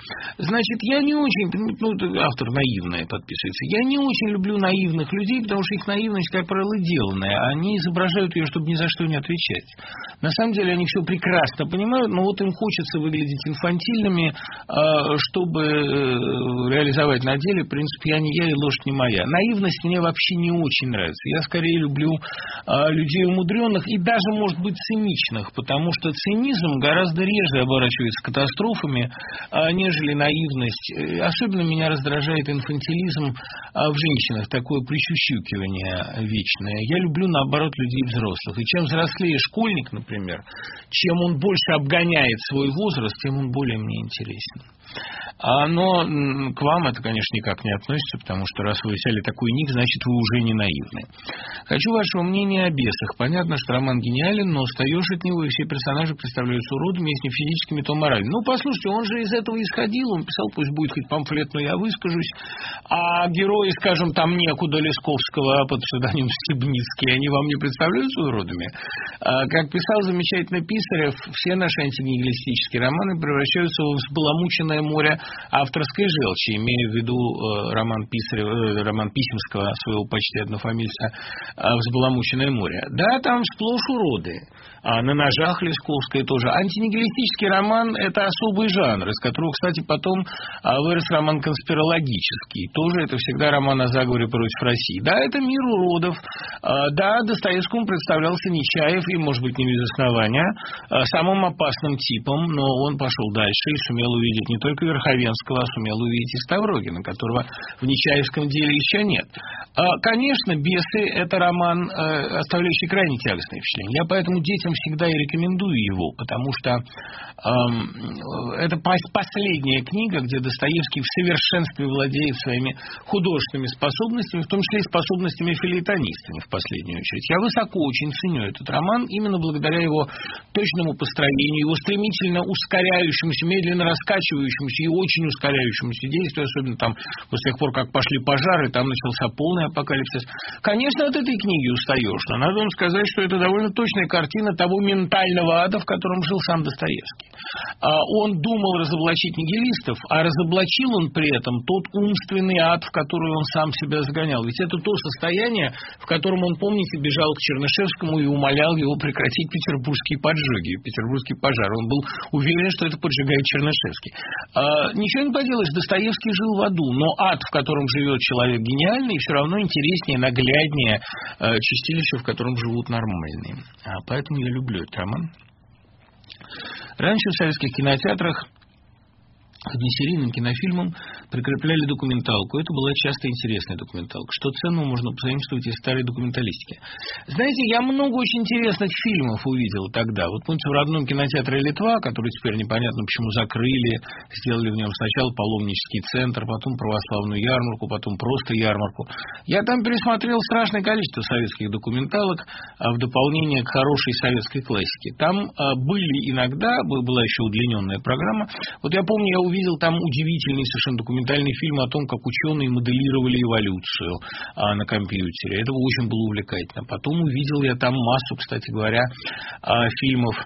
Значит, я не очень, ну, автор наивная подписывается, я не очень люблю наивных людей, потому что их наивность, как правило, деланная. Они изображают ее, чтобы ни за что не отвечать. На самом деле они все прекрасно понимают, но вот им хочется выглядеть инфантильными, чтобы реализовать на деле принцип «я не я и ложь не моя». Наивность мне вообще не очень нравится. Я скорее люблю людей умудренных и даже, может быть, циничных, потому что цинизм гораздо реже оборачивается катастрофами, нежели наивность. Особенно меня раздражает инфантилизм в женщинах, такое прищущукивание вечное. Я люблю, наоборот, людей взрослых. И чем взрослее школьник, например, чем он больше обгоняет свой возраст, тем он более мне интересен. А, но к вам это, конечно, никак не относится, потому что раз вы взяли такой ник, значит, вы уже не наивны. Хочу вашего мнения о бесах. Понятно, что роман гениален, но устаешь от него, и все персонажи представляются уродами, если не физическими, то морально. Ну, послушайте, он же из этого исходил, он писал, пусть будет хоть памфлет, но я выскажусь. А герои, скажем, там некуда Лесковского под псевдонимом Стебницкий, они вам не представляются уродами? А, как писал замечательно Писарев, все наши антинигилистические романы превращаются в взбаламученное море авторской желчи, имея в виду э, роман, Писарева, э, роман Писемского, своего почти однофамильца, э, «Взбаламученное море». Да, там сплошь уроды. А на ножах Лесковская тоже. Антинигилистический роман – это особый жанр, из которого, кстати, потом а, вырос роман конспирологический. Тоже это всегда роман о заговоре против России. Да, это мир уродов. А, да, Достоевскому представлялся Нечаев, и, может быть, не без основания, а, самым опасным типом, но он пошел дальше и сумел увидеть не только Верховенского, а сумел увидеть и Ставрогина, которого в Нечаевском деле еще нет. А, конечно, «Бесы» – это роман, а, оставляющий крайне тягостное впечатление. Я поэтому детям всегда и рекомендую его, потому что эм, это последняя книга, где Достоевский в совершенстве владеет своими художественными способностями, в том числе и способностями филейтониста, не в последнюю очередь. Я высоко очень ценю этот роман именно благодаря его точному построению, его стремительно ускоряющемуся, медленно раскачивающемуся и очень ускоряющемуся действию, особенно там после тех пор, как пошли пожары, там начался полный апокалипсис. Конечно, от этой книги устаешь, но надо вам сказать, что это довольно точная картина того ментального ада, в котором жил сам Достоевский. Он думал разоблачить нигилистов, а разоблачил он при этом тот умственный ад, в который он сам себя загонял. Ведь это то состояние, в котором он, помните, бежал к Чернышевскому и умолял его прекратить петербургские поджоги, петербургский пожар. Он был уверен, что это поджигает Чернышевский. Ничего не поделаешь, Достоевский жил в аду, но ад, в котором живет человек гениальный, все равно интереснее, нагляднее чистилища, в котором живут нормальные. Поэтому я люблю этот роман. Раньше в советских кинотеатрах к односерийным кинофильмам прикрепляли документалку. Это была часто интересная документалка. Что ценного можно позаимствовать из старой документалистики. Знаете, я много очень интересных фильмов увидел тогда. Вот помните, в родном кинотеатре «Литва», который теперь непонятно почему закрыли, сделали в нем сначала паломнический центр, потом православную ярмарку, потом просто ярмарку. Я там пересмотрел страшное количество советских документалок в дополнение к хорошей советской классике. Там были иногда, была еще удлиненная программа. Вот я помню, я увидел видел там удивительный совершенно документальный фильм о том, как ученые моделировали эволюцию а, на компьютере. Это очень было увлекательно. Потом увидел я там массу, кстати говоря, а, фильмов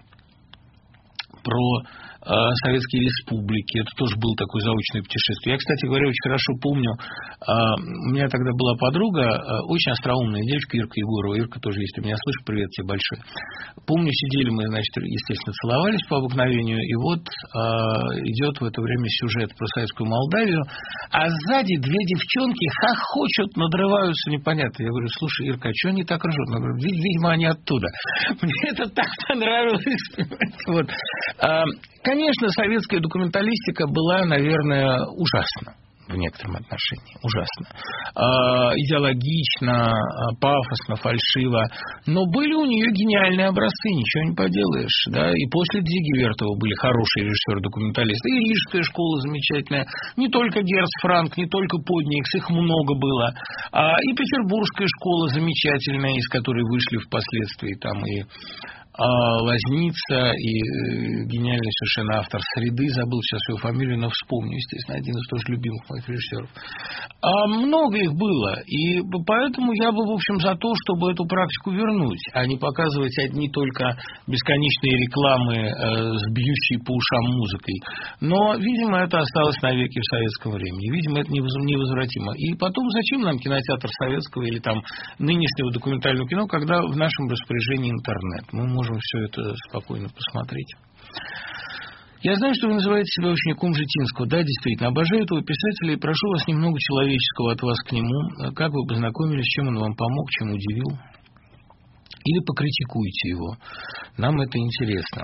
про а, советские республики. Это тоже было такое заочное путешествие. Я, кстати говоря, очень хорошо помню, а, у меня тогда была подруга, а, очень остроумная девочка, Ирка Егорова. Ирка тоже, если меня слышишь, привет тебе большой. Помню, сидели мы, значит, естественно, целовались по обыкновению, и вот а, идет в это время сюжет про советскую Молдавию, а сзади две девчонки хохочут, надрываются непонятно. Я говорю, слушай, Ирка, а что они так ржут? Она говорит, видимо, они оттуда. Мне это так понравилось. Вот. А, конечно, советская документалистика была, наверное, ужасна. В некотором отношении. Ужасно. А, идеологично, пафосно, фальшиво. Но были у нее гениальные образцы, ничего не поделаешь. Да? И после Дзиги Вертова были хорошие режиссеры-документалисты. И Рижская школа замечательная. Не только Герц Франк, не только Подникс, их много было. А, и Петербургская школа замечательная, из которой вышли впоследствии там и Лозница и гениальный совершенно автор «Среды», забыл сейчас свою фамилию, но вспомню, естественно, один из тоже любимых моих режиссеров. А много их было, и поэтому я бы, в общем, за то, чтобы эту практику вернуть, а не показывать одни только бесконечные рекламы э, с бьющей по ушам музыкой. Но, видимо, это осталось навеки в советском времени. Видимо, это невозвратимо. И потом, зачем нам кинотеатр советского или там нынешнего документального кино, когда в нашем распоряжении интернет? Мы можем все это спокойно посмотреть. Я знаю, что вы называете себя учеником Житинского. Да, действительно, обожаю этого писателя и прошу вас немного человеческого от вас к нему. Как вы познакомились, чем он вам помог, чем удивил? Или покритикуйте его. Нам это интересно.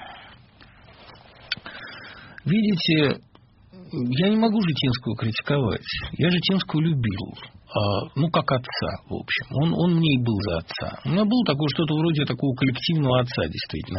Видите, я не могу Житинского критиковать. Я Житинского любил. Ну, как отца, в общем. Он, он мне и был за отца. У меня было такое что-то вроде такого коллективного отца, действительно.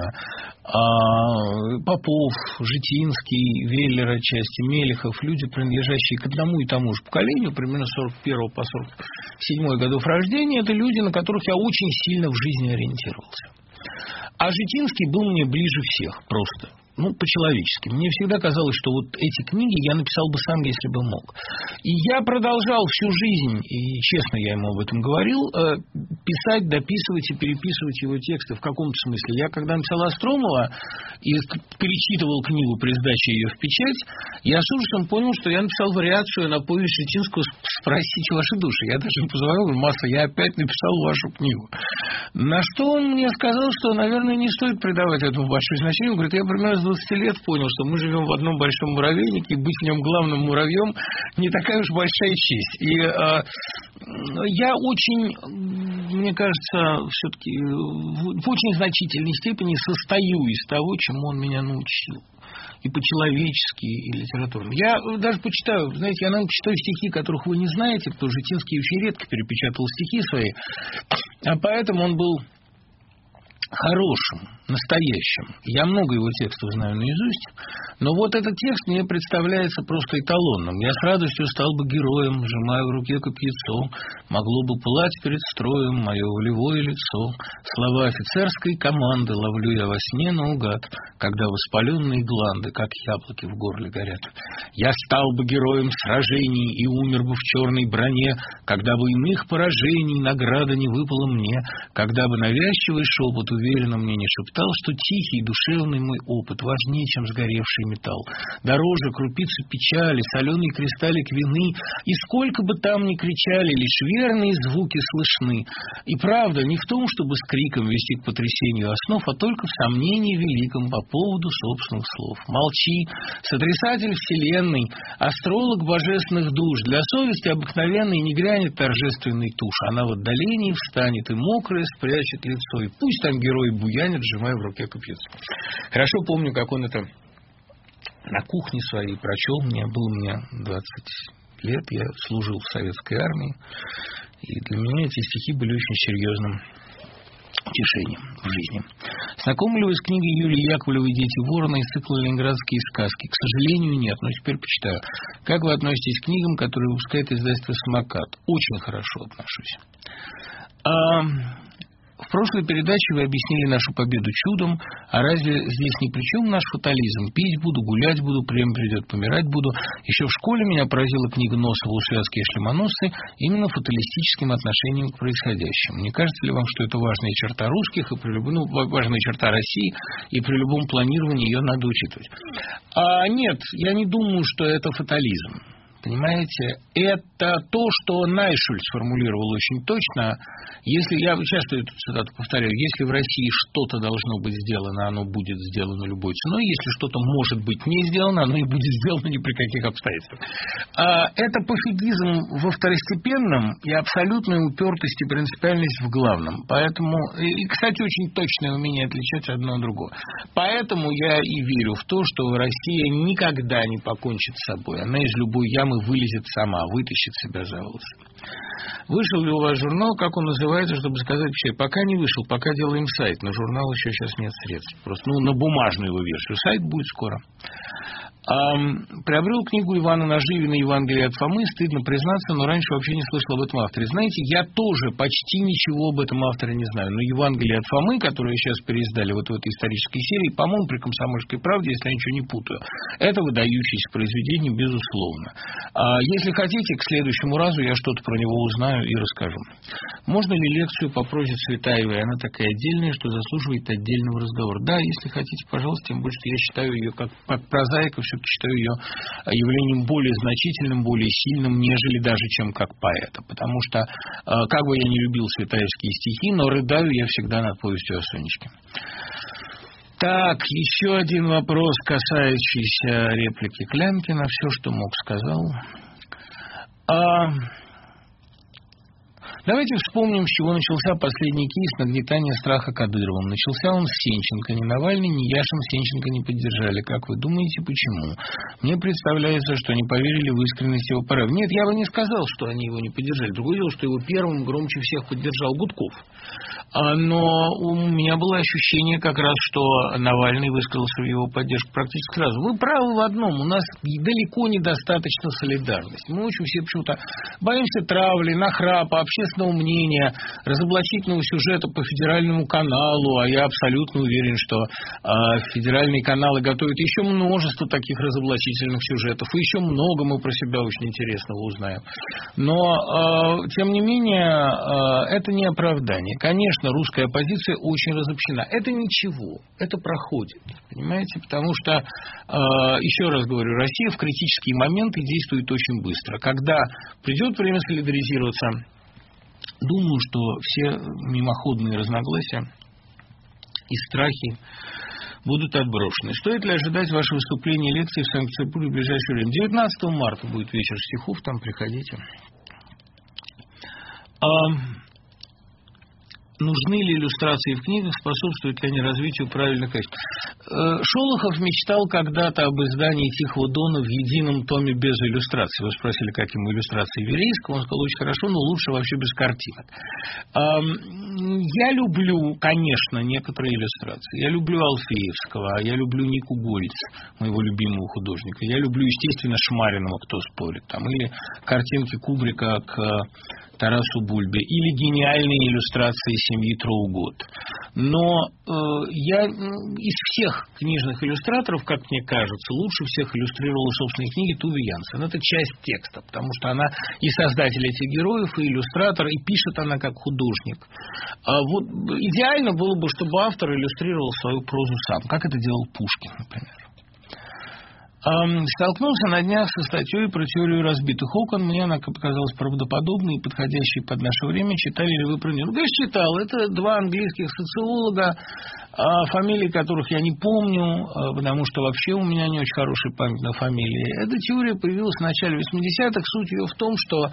А Попов, Житинский, Веллер отчасти, Мелехов, люди, принадлежащие к одному и тому же поколению, примерно с сорок первого по сорок седьмой годов рождения, это люди, на которых я очень сильно в жизни ориентировался. А Житинский был мне ближе всех, просто. Ну, по-человечески. Мне всегда казалось, что вот эти книги я написал бы сам, если бы мог. И я продолжал всю жизнь, и честно я ему об этом говорил, писать, дописывать и переписывать его тексты в каком-то смысле. Я, когда написал Остромова и перечитывал книгу при сдаче ее в печать, я с ужасом понял, что я написал вариацию на повесть Житинского «Спросите ваши души». Я даже ему позвонил, Масса, я опять написал вашу книгу. На что он мне сказал, что, наверное, не стоит придавать этому большое значение. Он говорит, я примерно с двадцати лет понял, что мы живем в одном большом муравейнике, и быть в нем главным муравьем не такая уж большая честь. И э, я очень, мне кажется, все-таки в, в очень значительной степени состою из того, чему он меня научил. И по-человечески, и литературно. Я даже почитаю, знаете, я, наверное, читаю стихи, которых вы не знаете, потому что Житинский очень редко перепечатывал стихи свои, а поэтому он был хорошим, настоящим. Я много его текстов знаю наизусть, но вот этот текст мне представляется просто эталонным. Я с радостью стал бы героем, сжимая в руке копьецо, могло бы пылать перед строем мое волевое лицо. Слова офицерской команды ловлю я во сне наугад, когда воспаленные гланды, как яблоки в горле, горят. Я стал бы героем сражений и умер бы в черной броне, когда бы иных поражений награда не выпала мне, когда бы навязчивый шепот уверенно мне не шептал, что тихий душевный мой опыт важнее, чем сгоревший металл. Дороже крупицы печали, соленый кристаллик вины, и сколько бы там ни кричали, лишь верные звуки слышны. И правда не в том, чтобы с криком вести к потрясению основ, а только в сомнении великом по поводу собственных слов. Молчи, сотрясатель вселенной, астролог божественных душ, для совести обыкновенной не грянет торжественный тушь, она в отдалении встанет и мокрая спрячет лицо, и пусть там герой буянит, сжимая в руке копьецо. Хорошо помню, как он это на кухне своей прочел мне. Было мне двадцать лет, я служил в советской армии, и для меня эти стихи были очень серьезным утешением в жизни. Знакомы ли вы с книгой Юлии Яковлевой «Дети ворона» из цикла «Ленинградские сказки»? К сожалению, нет, но теперь почитаю. Как вы относитесь к книгам, которые выпускает издательство «Самокат»? Очень хорошо отношусь. А... В прошлой передаче вы объяснили нашу победу чудом, а разве здесь ни при чем наш фатализм? Пить буду, гулять буду, время придет, помирать буду. Еще в школе меня поразила книга Носова «Ушвятские шлемоносцы» именно фаталистическим отношением к происходящему. Не кажется ли вам, что это важная черта русских, и при любом, ну, важная черта России, и при любом планировании ее надо учитывать? А нет, я не думаю, что это фатализм. Понимаете, это то, что Найшуль сформулировал очень точно. Если, я часто эту цитату повторяю, если в России что-то должно быть сделано, оно будет сделано любой ценой. Если что-то может быть не сделано, оно не будет сделано ни при каких обстоятельствах. А это пофигизм во второстепенном и абсолютная упертость и принципиальность в главном. Поэтому, и, кстати, очень точное умение отличать одно от другого. Поэтому я и верю в то, что Россия никогда не покончит с собой. Она из любой ямы вылезет сама, вытащит себя за волосы. Вышел ли у вас журнал, как он называется, чтобы сказать вообще? Пока не вышел, пока делаем сайт, но журнала еще сейчас нет средств. Просто, ну, на бумажную его версию. Сайт будет скоро. Приобрел книгу Ивана Наживина «Евангелие от Фомы». Стыдно признаться, но раньше вообще не слышал об этом авторе. Знаете, я тоже почти ничего об этом авторе не знаю. Но «Евангелие от Фомы», которое сейчас переиздали вот в этой исторической серии, по-моему, при «Комсомольской правде», если я ничего не путаю, это выдающееся произведение, безусловно. А если хотите, к следующему разу я что-то про него узнаю и расскажу. Можно ли лекцию по прозе Цветаевой? Она такая отдельная, что заслуживает отдельного разговора. Да, если хотите, пожалуйста, тем больше я считаю ее, как, как прозаика, все-таки считаю ее явлением более значительным, более сильным, нежели даже, чем как поэта. Потому что, как бы я не любил цветаевские стихи, но рыдаю я всегда над повестью о Сонечке. Так, еще один вопрос, касающийся реплики Клямкина. Все, что мог, сказал. А... Давайте вспомним, с чего начался последний кейс нагнетания страха Кадыровым. Начался он с Сенченко. Ни Навальный, ни Яшин Сенченко не поддержали. Как вы думаете, почему? Мне представляется, что они поверили в искренность его порыва. Нет, я бы не сказал, что они его не поддержали. Другое дело, что его первым громче всех поддержал Гудков. Но у меня было ощущение как раз, что Навальный высказался в его поддержку практически сразу. Вы правы в одном. У нас далеко недостаточно солидарности. Мы очень все почему-то боимся травли, нахрапа, общественного мнения, разоблачительного сюжета по федеральному каналу. А я абсолютно уверен, что э, федеральные каналы готовят еще множество таких разоблачительных сюжетов. И еще много мы про себя очень интересного узнаем. Но, э, тем не менее, э, это не оправдание. Конечно, русская оппозиция очень разобщена. Это ничего, это проходит, понимаете, потому что, э, еще раз говорю, Россия в критические моменты действует очень быстро. Когда придет время солидаризироваться, думаю, что все мимоходные разногласия и страхи будут отброшены. Стоит ли ожидать ваше выступление и лекции в Санкт-Петербурге в ближайшее время? девятнадцатого марта будет вечер стихов, там приходите. А... Нужны ли иллюстрации в книгах, способствуют ли они развитию правильных качеств? Шолохов мечтал когда-то об издании «Тихого Дона» в едином томе без иллюстраций. Вы спросили, как ему иллюстрации Верейского. Он сказал, очень хорошо, но лучше вообще без картинок. Я люблю, конечно, некоторые иллюстрации. Я люблю Алфеевского, я люблю Нику Гольц, моего любимого художника. Я люблю, естественно, Шмаринова, кто спорит. Там, или картинки Кубрика к Тарасу Бульбе, или гениальные иллюстрации семьи Троугот. Но э, я из всех книжных иллюстраторов, как мне кажется, лучше всех иллюстрировала собственные книги Туве Янсен. Это часть текста, потому что она и создатель этих героев, и иллюстратор, и пишет она как художник. А вот идеально было бы, чтобы автор иллюстрировал свою прозу сам, как это делал Пушкин, например. Столкнулся на днях со статьей про теорию разбитых окон. Мне она показалась правдоподобной и подходящей под наше время. Читали ли вы про нее? Ну, конечно, читал. Это два английских социолога, фамилии которых я не помню, потому что вообще у меня не очень хорошая память на фамилии. Эта теория появилась в начале восьмидесятых. Суть ее в том, что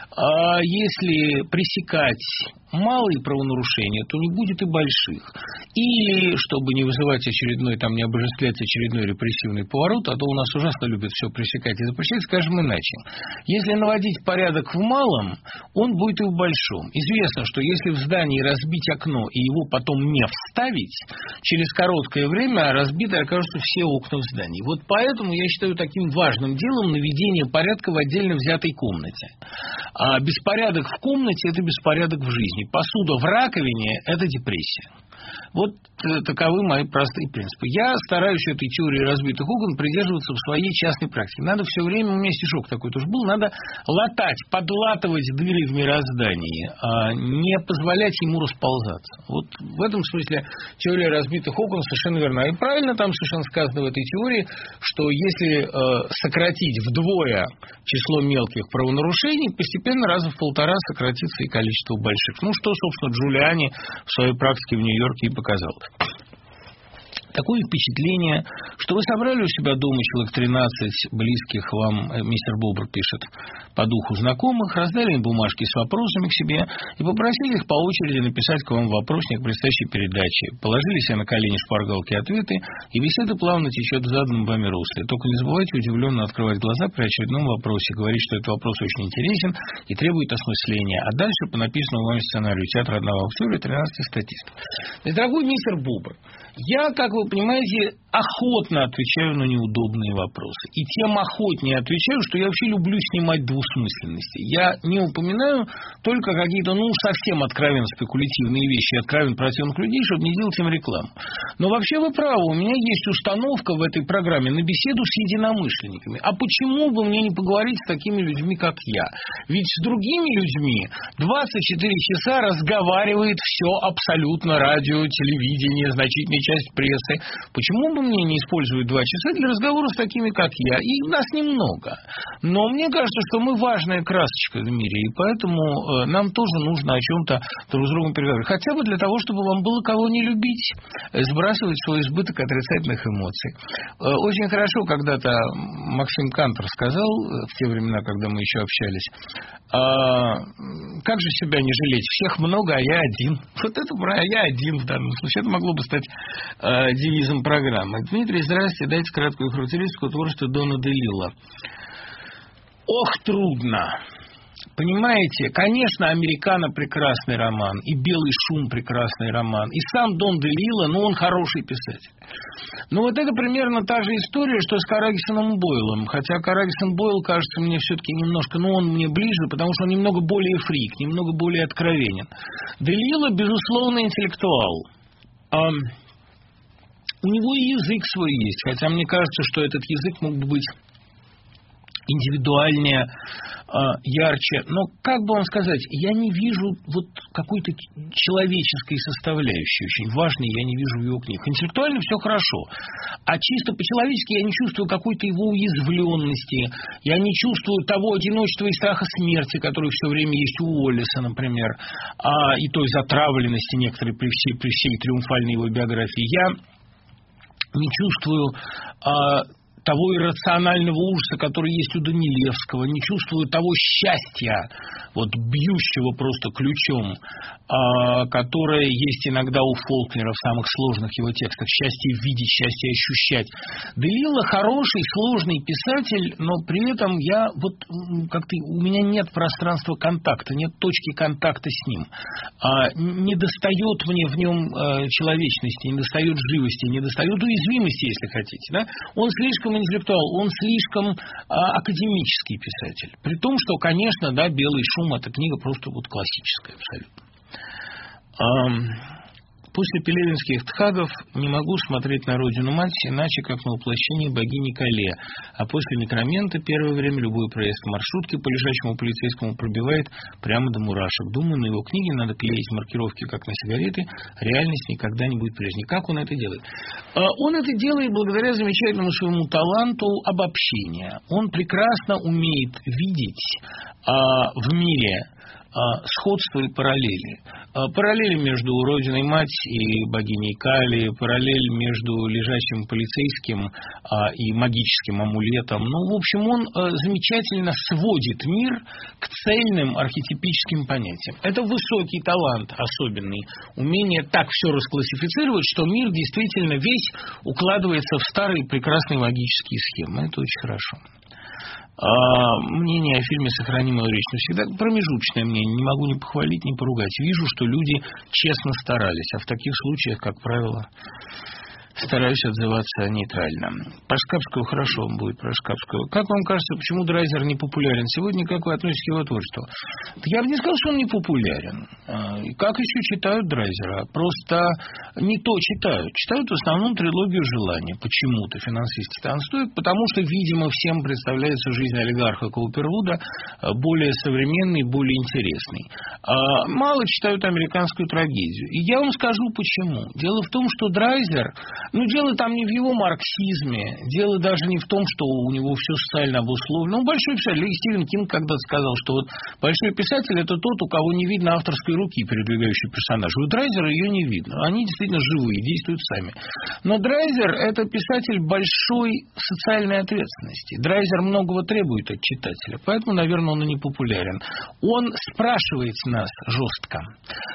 если пресекать малые правонарушения, то не будет и больших. Или, чтобы не вызывать очередной, там, не обожествлять очередной репрессивный поворот, а то у нас ужасно любят все пресекать и запрещать, скажем иначе. Если наводить порядок в малом, он будет и в большом. Известно, что если в здании разбить окно и его потом не вставить, через короткое время разбиты окажутся все окна в здании. Вот поэтому я считаю таким важным делом наведение порядка в отдельно взятой комнате. А беспорядок в комнате – это беспорядок в жизни. Посуда в раковине – это депрессия. Вот таковы мои простые принципы. Я стараюсь этой теории разбитых окон придерживаться в своей частной практике. Надо все время, у меня стишок такой тоже был, надо латать, подлатывать дыры в мироздании, а не позволять ему расползаться. Вот в этом смысле теория разбитых окон совершенно верна. И правильно там совершенно сказано в этой теории, что если э, сократить вдвое число мелких правонарушений, постепенно раза в полтора сократится и количество больших. Ну, что, собственно, Джулиани в своей практике в Нью-Йорке и показал. Такое впечатление, что вы собрали у себя дома человек тринадцать близких вам, мистер Бобр пишет, по духу знакомых, раздали им бумажки с вопросами к себе и попросили их по очереди написать к вам вопросник к предстоящей передаче. Положили себе на колени шпаргалки ответы, и беседа плавно течет в заданном вами русле. Только не забывайте удивленно открывать глаза при очередном вопросе, говорить, что этот вопрос очень интересен и требует осмысления. А дальше по написанному вами сценарию театра одного актера и тринадцати статистов. Дорогой мистер Бобр, я, как вы понимаете, охотно отвечаю на неудобные вопросы. И тем охотнее отвечаю, что я вообще люблю снимать двусмысленности. Я не упоминаю только какие-то, ну, совсем откровенно спекулятивные вещи, откровенно противных людей, чтобы не делать им рекламу. Но вообще вы правы, у меня есть установка в этой программе на беседу с единомышленниками. А почему бы мне не поговорить с такими людьми, как я? Ведь с другими людьми двадцать четыре часа разговаривает все абсолютно радио, телевидение, значительная часть прессы. Почему бы мне не использовать два часа для разговора с такими, как я? И нас немного. Но мне кажется, что мы важная красочка в мире, и поэтому э, нам тоже нужно о чем-то друг с другом переговорить. Хотя бы для того, чтобы вам было кого не любить, сбрасывать свой избыток отрицательных эмоций. Э, очень хорошо когда-то Максим Кантор сказал, в те времена, когда мы еще общались, э, как же себя не жалеть? Всех много, а я один. Вот это правильно, я один в данном случае. Это могло бы стать э, девизом программы. Дмитрий, здравствуйте. Дайте краткую характеристику творчества Дона Делилла. Ох, трудно. Понимаете, конечно, «Американо» прекрасный роман, и «Белый шум» прекрасный роман, и сам Дон Делилла, ну, он хороший писатель. Но вот это примерно та же история, что с Карагисоном Бойлом. Хотя Карагисон Бойл кажется мне все-таки немножко, ну, он мне ближе, потому что он немного более фрик, немного более откровенен. Делилла, безусловно, интеллектуал. А у него и язык свой есть, хотя мне кажется, что этот язык мог бы быть индивидуальнее, ярче. Но, как бы вам сказать, я не вижу вот какой-то человеческой составляющей, очень важной, я не вижу в его книгах. Интеллектуально все хорошо, а чисто по-человечески я не чувствую какой-то его уязвленности, я не чувствую того одиночества и страха смерти, который все время есть у Уоллеса, например, а, и той затравленности некоторой при всей, при всей триумфальной его биографии. Я не чувствую а, того иррационального ужаса, который есть у Данилевского, не чувствую того счастья, вот бьющего просто ключом, а, которое есть иногда у Фолкнера в самых сложных его текстах. Счастье видеть, счастье ощущать. Делилла хороший, сложный писатель, но при этом я вот как-то у меня нет пространства контакта, нет точки контакта с ним. А, не достает мне в нем а, человечности, не достает живости, не достает уязвимости, если хотите. Да? Он слишком интеллектуал, он слишком а, академический писатель. При том, что, конечно, да, «Белый шум» — это книга просто вот классическая абсолютно. А, после пелевинских тхагов не могу смотреть на «Родину мать» иначе, как на воплощение богини Кале. А после «Некроменты» первое время любой проезд в маршрутке по лежачему полицейскому пробивает прямо до мурашек. Думаю, на его книге надо клеить маркировки, как на сигареты. Реальность никогда не будет прежней. Как он это делает? Он это делает благодаря замечательному своему таланту обобщения. Он прекрасно умеет видеть в мире сходства и параллели. Параллели между «Родиной мать» и богиней Кали, параллель между лежачим полицейским и магическим амулетом. Ну, в общем, он замечательно сводит мир к цельным архетипическим понятиям. Это высокий талант особенный. Умение так все расклассифицировать, что мир действительно весь укладывается в старые прекрасные магические схемы. Это очень хорошо. А, мнение о фильме «Сохрани мою речь» всегда промежуточное мнение. Не могу ни похвалить, ни поругать. Вижу, что люди честно старались, а в таких случаях, как правило, стараюсь отзываться нейтрально. Про Шкапского хорошо он будет, про Шкапского. Как вам кажется, почему Драйзер не популярен сегодня? Как вы относитесь к его творчеству? Я бы не сказал, что он не популярен. Как еще читают Драйзера? Просто не то читают. Читают в основном трилогию «Желания». Почему-то финансисты танцуют, потому что, видимо, всем представляется жизнь олигарха Каупервуда более современной, более интересной. Мало читают американскую трагедию. И я вам скажу, почему. Дело в том, что Драйзер... Ну, дело там не в его марксизме, дело даже не в том, что у него все социально обусловлено. Он большой писатель. И Стивен Кинг когда-то сказал, что вот большой писатель – это тот, у кого не видно авторской руки, передвигающей персонажа. У Драйзера ее не видно. Они действительно живые, действуют сами. Но Драйзер – это писатель большой социальной ответственности. Драйзер многого требует от читателя, поэтому, наверное, он и не популярен. Он спрашивает с нас жестко.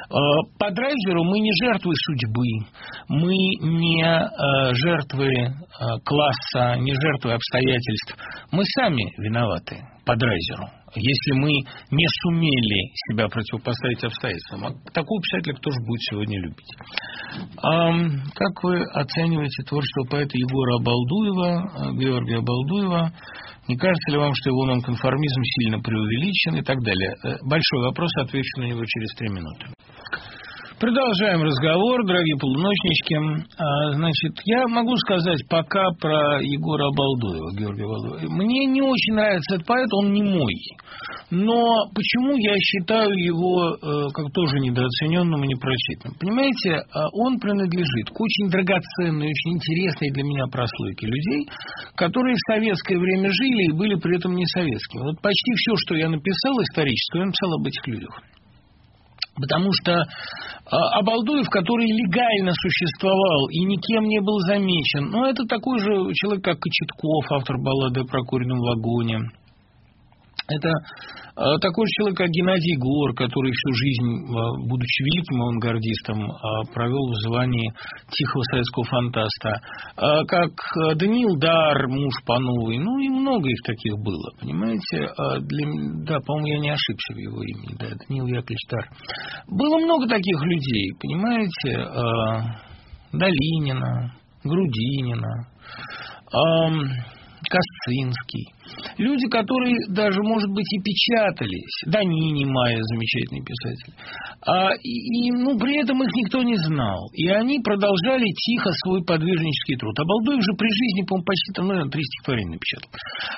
По драйверу мы не жертвы судьбы, мы не жертвы класса, не жертвы обстоятельств. Мы сами виноваты по драйверу, если мы не сумели себя противопоставить обстоятельствам. А такого писателя кто же будет сегодня любить? А как вы оцениваете творчество поэта Егора Обалдуева, Георгия Обалдуева? Не кажется ли вам, что его нонконформизм сильно преувеличен и так далее? Большой вопрос, отвечу на него через три минуты. Продолжаем разговор, дорогие полуночнички. Значит, я могу сказать пока про Егора Обалдуева, Георгия Обалдуева. Мне не очень нравится этот поэт, он не мой. Но почему я считаю его как тоже недооцененным и непрочитанным? Понимаете, он принадлежит к очень драгоценной, очень интересной для меня прослойке людей, которые в советское время жили и были при этом не советскими. Вот почти все, что я написал историческое, я написал об этих людях. Потому что Обалдуев, который легально существовал и никем не был замечен, ну, это такой же человек, как Кочетков, автор баллады о прокуренном вагоне. Это такой же человек, как Геннадий Гор, который всю жизнь, будучи великим авангардистом, провел в звании тихого советского фантаста. Как Даниил Дар, муж Пановой. Ну, и много их таких было, понимаете. Для... Да, по-моему, я не ошибся в его имени. Да, Даниил Яковлевич Дар. Было много таких людей, понимаете. Долинина, Грудинина, Косцинский. Люди, которые даже, может быть, и печатались. Данини Майя, замечательный писатель. А, и, ну, при этом их никто не знал. И они продолжали тихо свой подвижнический труд. Обалдуев же при жизни, по-моему, почти там, наверное, три стихотворения напечатал.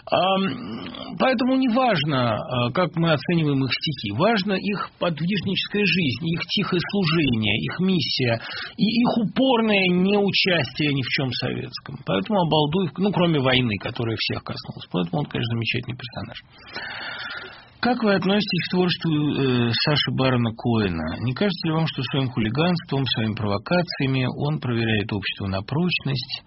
А, поэтому не важно, как мы оцениваем их стихи. Важно их подвижническая жизнь, их тихое служение, их миссия и их упорное неучастие ни в чем советском. Поэтому Обалдуев, ну, кроме войны, которая всех коснулась. Поэтому он, конечно, замечательный персонаж. Как вы относитесь к творчеству э, Саши Барона Коэна? Не кажется ли вам, что своим хулиганством, своими провокациями он проверяет общество на прочность?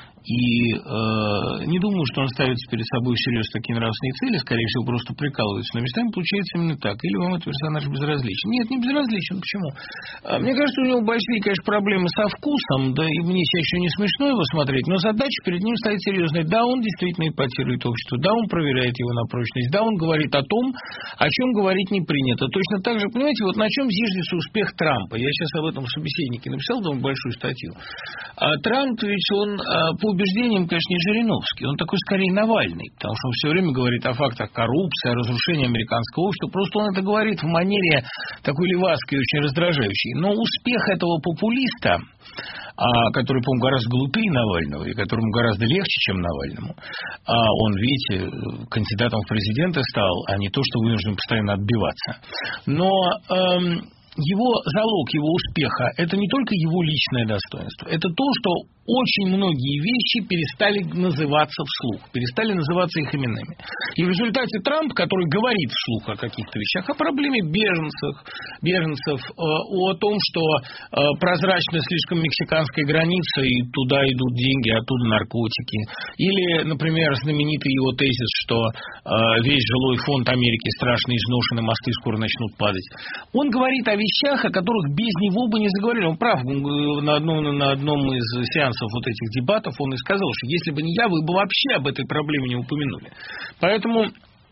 И э, не думаю, что он ставит перед собой всерьез такие нравственные цели, скорее всего, просто прикалывается. Но местами получается именно так. Или вам этот персонаж безразличен? Нет, не безразличен. Почему? А, мне кажется, у него большие, конечно, проблемы со вкусом, да и мне еще не смешно его смотреть, но задача перед ним стоит серьезная. Да, он действительно эпатирует общество, да, он проверяет его на прочность, да, он говорит о том, о чем говорить не принято. Точно так же, понимаете, вот на чем зиждется успех Трампа. Я сейчас об этом в «Собеседнике» написал, думаю, большую статью. А Трамп ведь он по убеждениям, конечно, не Жириновский. Он такой, скорее, Навальный, потому что он все время говорит о фактах коррупции, о разрушении американского общества. Просто он это говорит в манере такой левацкой, очень раздражающей. Но успех этого популиста, который, по-моему, гораздо глупее Навального и которому гораздо легче, чем Навальному, он, видите, кандидатом в президенты стал, а не то, что вынужден постоянно отбиваться. Но... Эм, его залог, его успеха – это не только его личное достоинство, это то, что очень многие вещи перестали называться вслух, перестали называться их именами. И в результате Трамп, который говорит вслух о каких-то вещах, о проблеме беженцев, беженцев, о том, что прозрачна слишком мексиканская граница, и туда идут деньги, а оттуда наркотики. Или, например, знаменитый его тезис, что весь жилой фонд Америки страшно изношен, и мосты скоро начнут падать. Он говорит о вещах, о которых без него бы не заговорили. Он прав, на одном, на одном из сеансов вот этих дебатов он и сказал, что если бы не я, вы бы вообще об этой проблеме не упомянули. Поэтому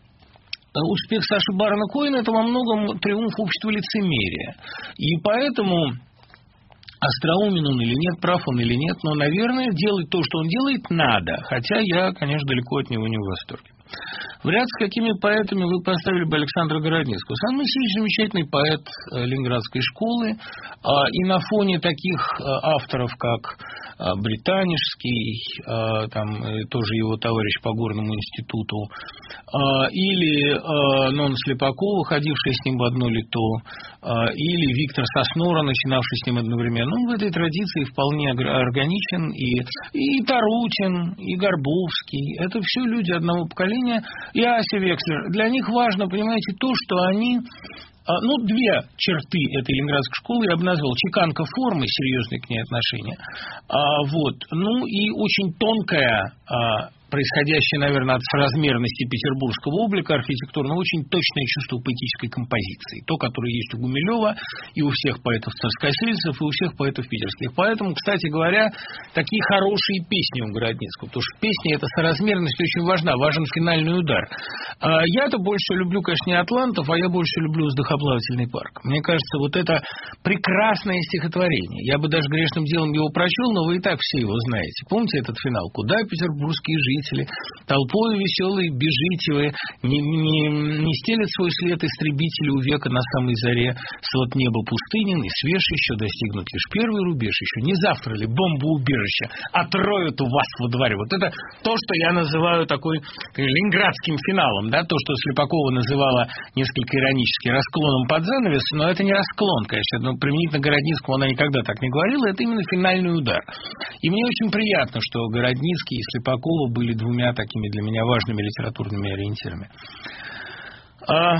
успех Саши Барона Коэна – это во многом триумф общества лицемерия. И поэтому... остроумен он или нет, прав он или нет, но, наверное, делать то, что он делает, надо. Хотя я, конечно, далеко от него не в восторге. В ряд с какими поэтами вы поставили бы Александра Городницкого? Сан Васильевич замечательный поэт Ленинградской школы. И на фоне таких авторов, как Британежский, там, тоже его товарищ по Горному институту, или Нонна Слепакова, ходившая с ним в одно лито, или Виктор Соснора, начинавший с ним одновременно. Он в этой традиции вполне органичен. И, и Тарутин, и Горбовский. Это все люди одного поколения. И Ася Векслер. Для них важно, понимаете, то, что они... Ну, две черты этой ленинградской школы я бы назвал. Чеканка формы, серьезные к ней отношения. А, вот. Ну, и очень тонкая... А, происходящее, наверное, от соразмерности петербургского облика архитектурно, очень точное чувство поэтической композиции. То, которое есть у Гумилева и у всех поэтов-царскосельцев, и у всех поэтов питерских. Поэтому, кстати говоря, такие хорошие песни у Городницкого, потому что в песне эта соразмерность очень важна, важен финальный удар. Я-то больше люблю, конечно, не Атлантов, а я больше люблю «Воздухоплавательный парк». Мне кажется, вот это прекрасное стихотворение. Я бы даже грешным делом его прочел, но вы и так все его знаете. Помните этот финал? «Куда петербургские жители, толпой веселые бежите вы, не, не, не стелят свой след истребители у века на самой заре, свод неба пустынен, и свеж еще достигнут лишь первый рубеж, еще не завтра ли бомбоубежище отроют у вас во дворе». Вот это то, что я называю такой ленинградским финалом, да, то, что Слепакова называла несколько иронически расклоном под занавес, но это не расклон, конечно, но применительно Городницкому она никогда так не говорила, это именно финальный удар. И мне очень приятно, что Городницкий и Слепакова были двумя такими для меня важными литературными ориентирами. А,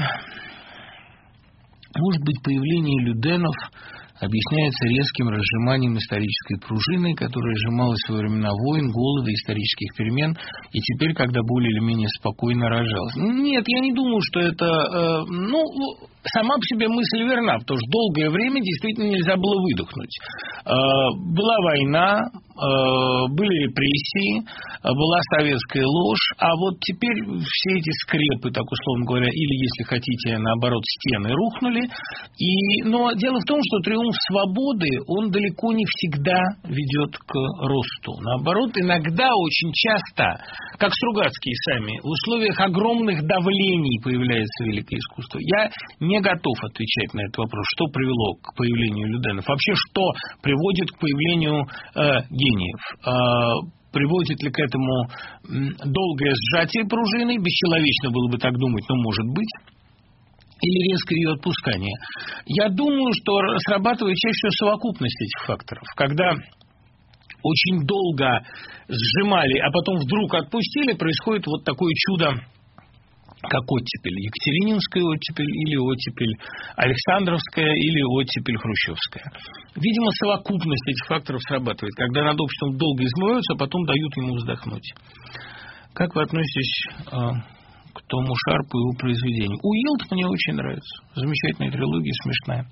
может быть, появление Люденов объясняется резким разжиманием исторической пружины, которая сжималась во времена войн, голода, исторических перемен, и теперь, когда более или менее спокойно рожалась. Нет, я не думаю, что это... Э, ну, сама по себе мысль верна, потому что долгое время действительно нельзя было выдохнуть. Э, была война, э, были репрессии, была советская ложь, а вот теперь все эти скрепы, так условно говоря, или, если хотите, наоборот, стены рухнули. И, но дело в том, что триумф свободы, он далеко не всегда ведет к росту. Наоборот, иногда, очень часто, как Стругацкие сами, в условиях огромных давлений появляется великое искусство. Я не готов отвечать на этот вопрос, что привело к появлению Люденов. Вообще, что приводит к появлению э, гениев. Э, Приводит ли к этому долгое сжатие пружины? Бесчеловечно было бы так думать, но может быть. Или резкое ее отпускание. Я думаю, что срабатывает чаще всего совокупность этих факторов. Когда очень долго сжимали, а потом вдруг отпустили, происходит вот такое чудо, как оттепель. Екатерининская оттепель или оттепель Александровская или оттепель Хрущевская. Видимо, совокупность этих факторов срабатывает, когда над обществом долго измываются, а потом дают ему вздохнуть. Как вы относитесь к Тому Шарпу и его произведению? Уилд мне очень нравится. Замечательная трилогия, смешная.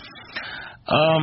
А,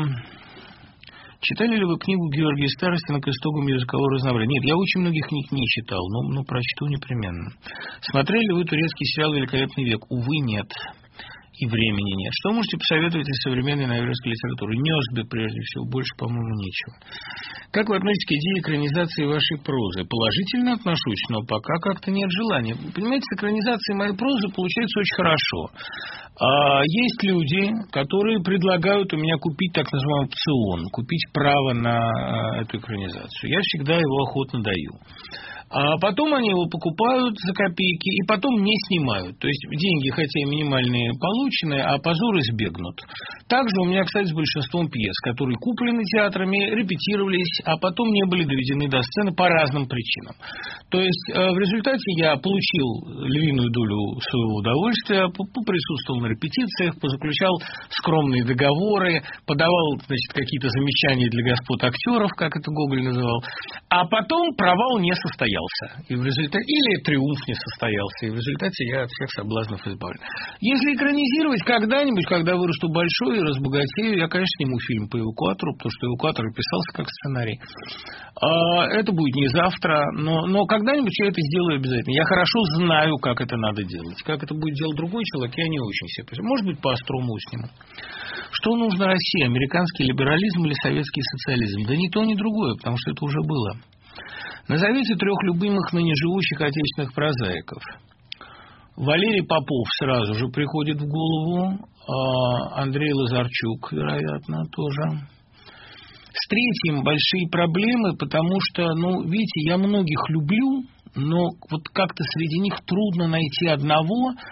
читали ли вы книгу Георгия Старостина «К истокам языкового разнообразия»? Нет, я очень многих книг не читал, но, но прочту непременно. Смотрели ли вы турецкий сериал «Великолепный век»? Увы, нет. И времени нет. Что можете посоветовать из современной норвежской литературы? Нёсби, прежде всего, больше, по-моему, нечего. Как вы относитесь к идее экранизации вашей прозы? Положительно отношусь, но пока как-то нет желания. Понимаете, с экранизацией моей прозы получается очень хорошо. А есть люди, которые предлагают у меня купить так называемый опцион, купить право на эту экранизацию. Я всегда его охотно даю. А потом они его покупают за копейки и потом не снимают. То есть деньги, хотя и минимальные, получены, а позор избегнут. Также у меня, кстати, с большинством пьес, которые куплены театрами, репетировались, а потом не были доведены до сцены по разным причинам. То есть в результате я получил львиную долю своего удовольствия, поприсутствовал на репетициях, позаключал скромные договоры, подавал, значит, какие-то замечания для господ актеров, как это Гоголь называл, а потом провал не состоялся. И в результате, или триумф не состоялся, и в результате я от всех соблазнов избавлен. Если экранизировать когда-нибудь, когда вырасту большой и разбогатею, я, конечно, сниму фильм по «Эвакуатору», потому что «Эвакуатор» писался как сценарий. Это будет не завтра, но, но когда-нибудь я это сделаю обязательно. Я хорошо знаю, как это надо делать. Как это будет делать другой человек, я не очень себе представляю. Может быть, по Острому сниму. Что нужно России? Американский либерализм или советский социализм? Да ни то, ни другое, потому что это уже было. Назовите трех любимых ныне живущих отечественных прозаиков. Валерий Попов сразу же приходит в голову. Андрей Лазарчук, вероятно, тоже. С третьим большие проблемы, потому что, ну, видите, я многих люблю, но вот как-то среди них трудно найти одного,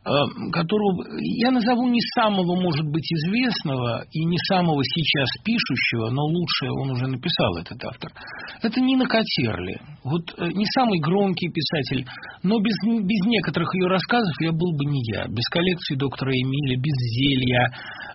которого я назову не самого, может быть, известного и не самого сейчас пишущего, но лучше он уже написал, этот автор. Это Нина Катерли. Вот не самый громкий писатель, но без, без некоторых ее рассказов я был бы не я. Без коллекции доктора Эмиля, без зелья,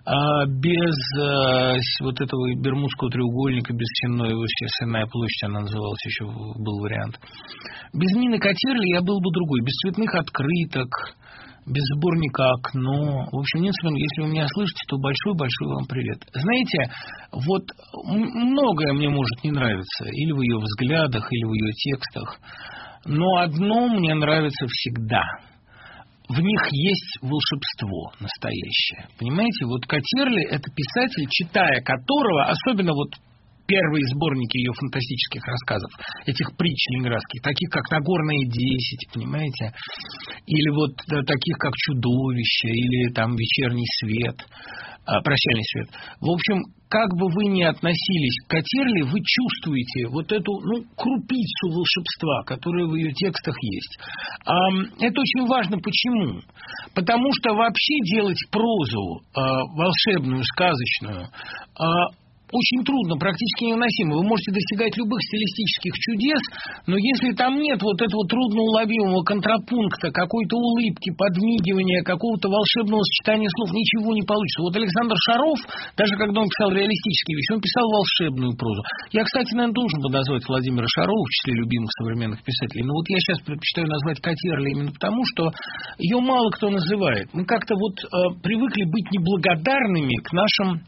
без вот этого Бермудского треугольника, без Сенной, Сенная площадь, она называлась, еще был вариант. Без Нины Катерли я был бы другой. Без цветных открыток, без сборника «Окно». В общем, нет, если вы меня слышите, то большой-большой вам привет. Знаете, вот многое мне может не нравиться, или в ее взглядах, или в ее текстах, но одно мне нравится всегда. В них есть волшебство настоящее. Понимаете, вот Катерли – это писатель, читая которого, особенно вот первые сборники ее фантастических рассказов, этих притч ленинградских, таких как «Нагорные десять», понимаете, или вот да, таких как «Чудовище», или там «Вечерний свет», а, «Прощальный свет». В общем, как бы вы ни относились к Катерли, вы чувствуете вот эту, ну, крупицу волшебства, которая в ее текстах есть. А, это очень важно. Почему? Потому что вообще делать прозу а, волшебную, сказочную, а, очень трудно, практически невыносимо. Вы можете достигать любых стилистических чудес, но если там нет вот этого трудноуловимого контрапункта, какой-то улыбки, подмигивания, какого-то волшебного сочетания слов, ничего не получится. Вот Александр Шаров, даже когда он писал реалистические вещи, он писал волшебную прозу. Я, кстати, наверное, должен бы назвать Владимира Шарова в числе любимых современных писателей, но вот я сейчас предпочитаю назвать Катерли именно потому, что ее мало кто называет. Мы как-то вот э, привыкли быть неблагодарными к нашим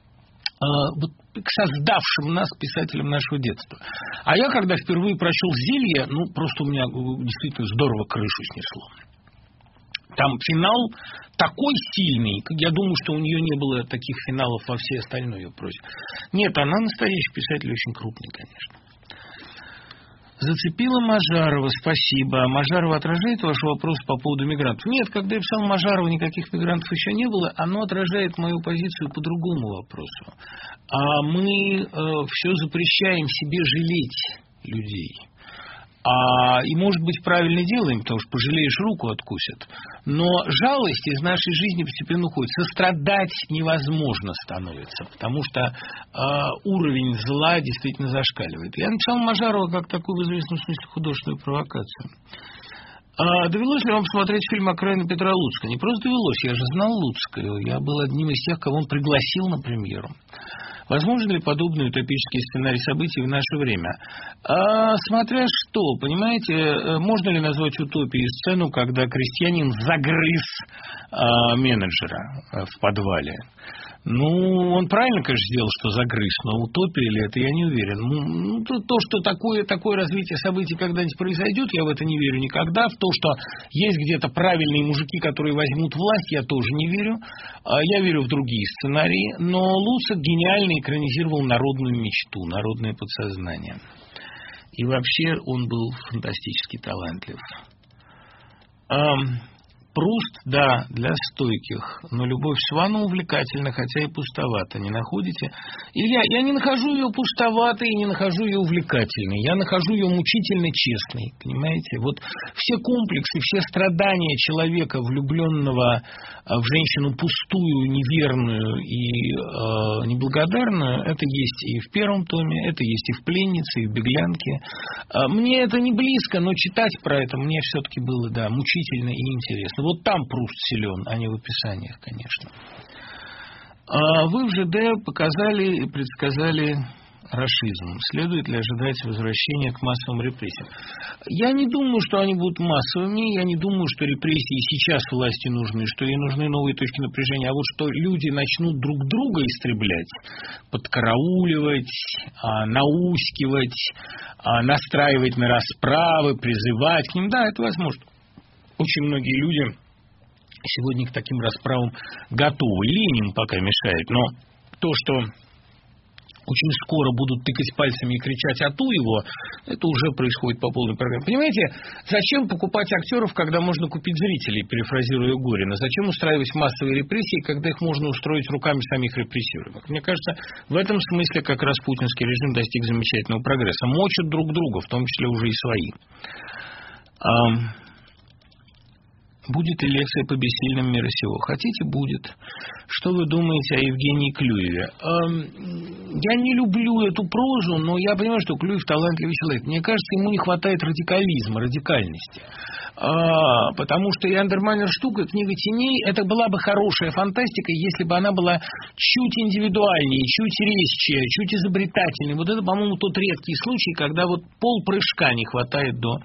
вот к создавшим нас писателям нашего детства. А я, когда впервые прочел «Зелье», ну, просто у меня действительно здорово крышу снесло. Там финал такой сильный, я думаю, что у нее не было таких финалов во всей остальной ее прозе. Нет, она настоящий писатель, очень крупный, конечно. Зацепила Мажарова, спасибо. Мажарова отражает ваш вопрос по поводу мигрантов? Нет, когда я писал Мажарова, никаких мигрантов еще не было. Оно отражает мою позицию по другому вопросу. А мы э, все запрещаем себе жалеть людей. А, и, может быть, правильно делаем, потому что пожалеешь, руку откусят. Но жалость из нашей жизни постепенно уходит. Сострадать невозможно становится, потому что э, уровень зла действительно зашкаливает. Я написал Мажарова как такую, в известном смысле, художественную провокацию. А довелось ли вам посмотреть фильм «Окраина Петра Луцкого»? Не просто довелось, я же знал Луцкого. Я был одним из тех, кого он пригласил на премьеру. Возможно ли подобный утопический сценарий событий в наше время? А, смотря что, понимаете, можно ли назвать утопией сцену, когда крестьянин загрыз а, менеджера в подвале? Ну, он правильно, конечно, сделал, что загрыз, но утопия ли это, я не уверен. Ну, то, то, что такое, такое развитие событий когда-нибудь произойдет, я в это не верю никогда. В то, что есть где-то правильные мужики, которые возьмут власть, я тоже не верю. Я верю в другие сценарии. Но Луцак гениально экранизировал народную мечту, народное подсознание. И вообще он был фантастически талантлив. Пруст, да, для стойких, но Любовь Свана увлекательна, хотя и пустовата, не находите? Илья, я не нахожу ее пустоватой и не нахожу ее увлекательной, я нахожу ее мучительно честной, понимаете? Вот все комплексы, все страдания человека, влюбленного в женщину пустую, неверную и э, неблагодарную, это есть и в первом томе, это есть и в «Пленнице», и в «Беглянке». Мне это не близко, но читать про это мне все-таки было, да, мучительно и интересно. Вот там Пруст силен, а не в описаниях, конечно. Вы в ЖД показали и предсказали рашизм. Следует ли ожидать возвращения к массовым репрессиям? Я не думаю, что они будут массовыми. Я не думаю, что репрессии сейчас власти нужны, что ей нужны новые точки напряжения. А вот что люди начнут друг друга истреблять, подкарауливать, наускивать, настраивать на расправы, призывать к ним, да, это возможно. Очень многие люди сегодня к таким расправам готовы. Ленин пока мешает, но то, что очень скоро будут тыкать пальцами и кричать «ату его», это уже происходит по полной программе. Понимаете, зачем покупать актеров, когда можно купить зрителей, перефразируя Горина? Зачем устраивать массовые репрессии, когда их можно устроить руками самих репрессируемых? Мне кажется, в этом смысле как раз путинский режим достиг замечательного прогресса. Мочат друг друга, в том числе уже и свои. Будет ли лекция по бессильным мира сего? Хотите, будет. Что вы думаете о Евгении Клюеве? Я не люблю эту прозу, но я понимаю, что Клюев талантливый человек. Мне кажется, ему не хватает радикализма, радикальности. А, потому что Яндерманер штука, книга теней, это была бы хорошая фантастика, если бы она была чуть индивидуальнее, чуть резче, чуть изобретательнее. Вот это, по-моему, тот редкий случай, когда вот полпрыжка не хватает до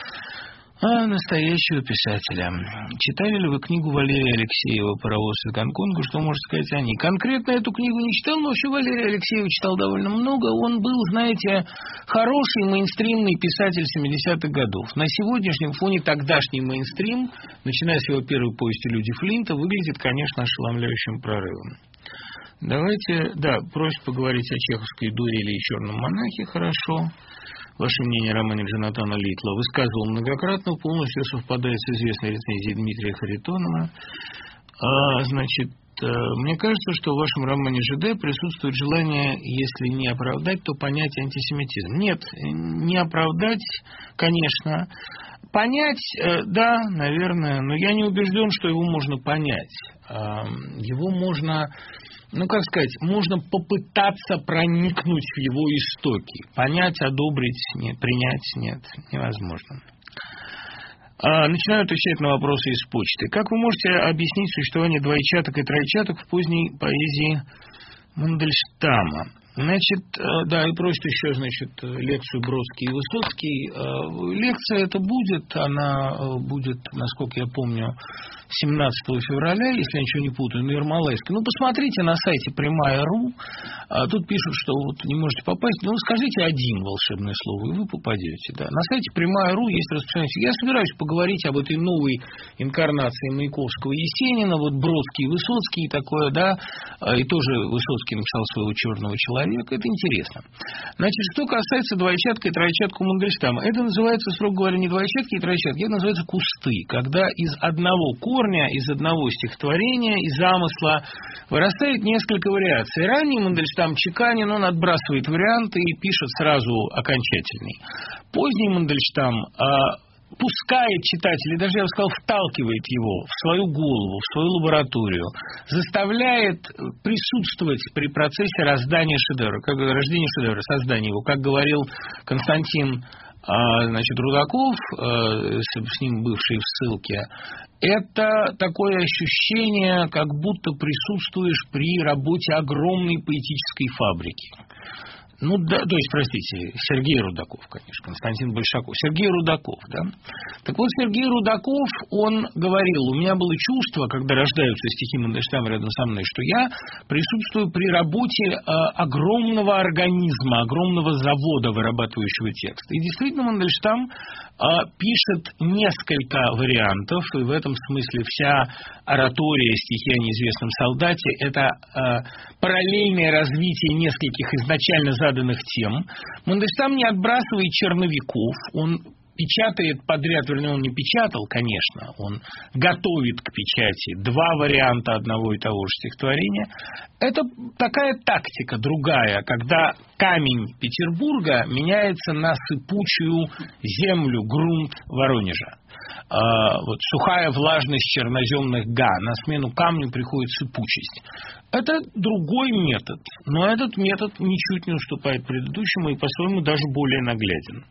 а, настоящего писателя. Читали ли вы книгу Валерия Алексеева «Паровоз из Гонконга»? Что можете сказать о ней? Конкретно эту книгу не читал, но вообще Валерия Алексеева читал довольно много. Он был, знаете, хороший мейнстримный писатель семидесятых годов. На сегодняшнем фоне тогдашний мейнстрим, начиная с его первой повести «Люди Флинта», выглядит, конечно, ошеломляющим прорывом. Давайте, да, просят поговорить о чеховской дуэли и черном монахе, хорошо. Ваше мнение о романе Джонатана Литла высказывал многократно, полностью совпадает с известной рецензией Дмитрия Харитонова. А, значит, мне кажется, что в вашем романе ЖД присутствует желание, если не оправдать, то понять антисемитизм. Нет, не оправдать, конечно. Понять, да, наверное, но я не убежден, что его можно понять. Его можно... Ну, как сказать, можно попытаться проникнуть в его истоки. Понять, одобрить, нет, принять, нет, невозможно. А, начинаю отвечать на вопросы из почты. Как вы можете объяснить существование двойчаток и тройчаток в поздней поэзии Мандельштама? Значит, да, и просит еще, значит, лекцию Бродский и Высоцкий. Лекция эта будет, она будет, насколько я помню, семнадцатого февраля, если я ничего не путаю, на Ермолаевской. Ну, посмотрите на сайте прямая точка ру. Тут пишут, что вот не можете попасть. Ну, скажите один волшебное слово, и вы попадете. Да. На сайте прямая точка ру есть распространение. Я собираюсь поговорить об этой новой инкарнации Маяковского и Есенина. Вот Бродский и Высоцкий такое, да. И тоже Высоцкий написал своего «Черного человека». Это интересно. Значит, что касается двойчатка и тройчатка у Мандельштама. Это называется, строго говоря, не двойчатки и тройчатки. Это называется кусты. Когда из одного корня, из одного стихотворения, из замысла вырастает несколько вариаций. Ранний Мандельштам чеканен, он отбрасывает варианты и пишет сразу окончательный. Поздний Мандельштам а, пускает читателя, даже, я бы сказал, вталкивает его в свою голову, в свою лабораторию, заставляет присутствовать при процессе рождения шедевра, как рождения шедевра, создания его, как говорил Константин А, значит, Рудаков, э, с ним бывший в ссылке, это такое ощущение, как будто присутствуешь при работе огромной поэтической фабрики. Ну, да, то есть, простите, Сергей Рудаков, конечно, Константин Большаков. Сергей Рудаков, да. Так вот, Сергей Рудаков, он говорил, у меня было чувство, когда рождаются стихи Мандельштама рядом со мной, что я присутствую при работе э, огромного организма, огромного завода, вырабатывающего текст. И действительно, Мандельштам э, пишет несколько вариантов, и в этом смысле вся оратория стихи о неизвестном солдате – это э, параллельное развитие нескольких изначально заданных данных тем. Мандельштам не отбрасывает черновиков, он печатает подряд, вернее, он не печатал, конечно, он готовит к печати два варианта одного и того же стихотворения. Это такая тактика другая, когда камень Петербурга меняется на сыпучую землю, грунт Воронежа. Uh, вот сухая влажность черноземных га, на смену камню приходит сыпучесть. Это другой метод, но этот метод ничуть не уступает предыдущему и по-своему даже более нагляден.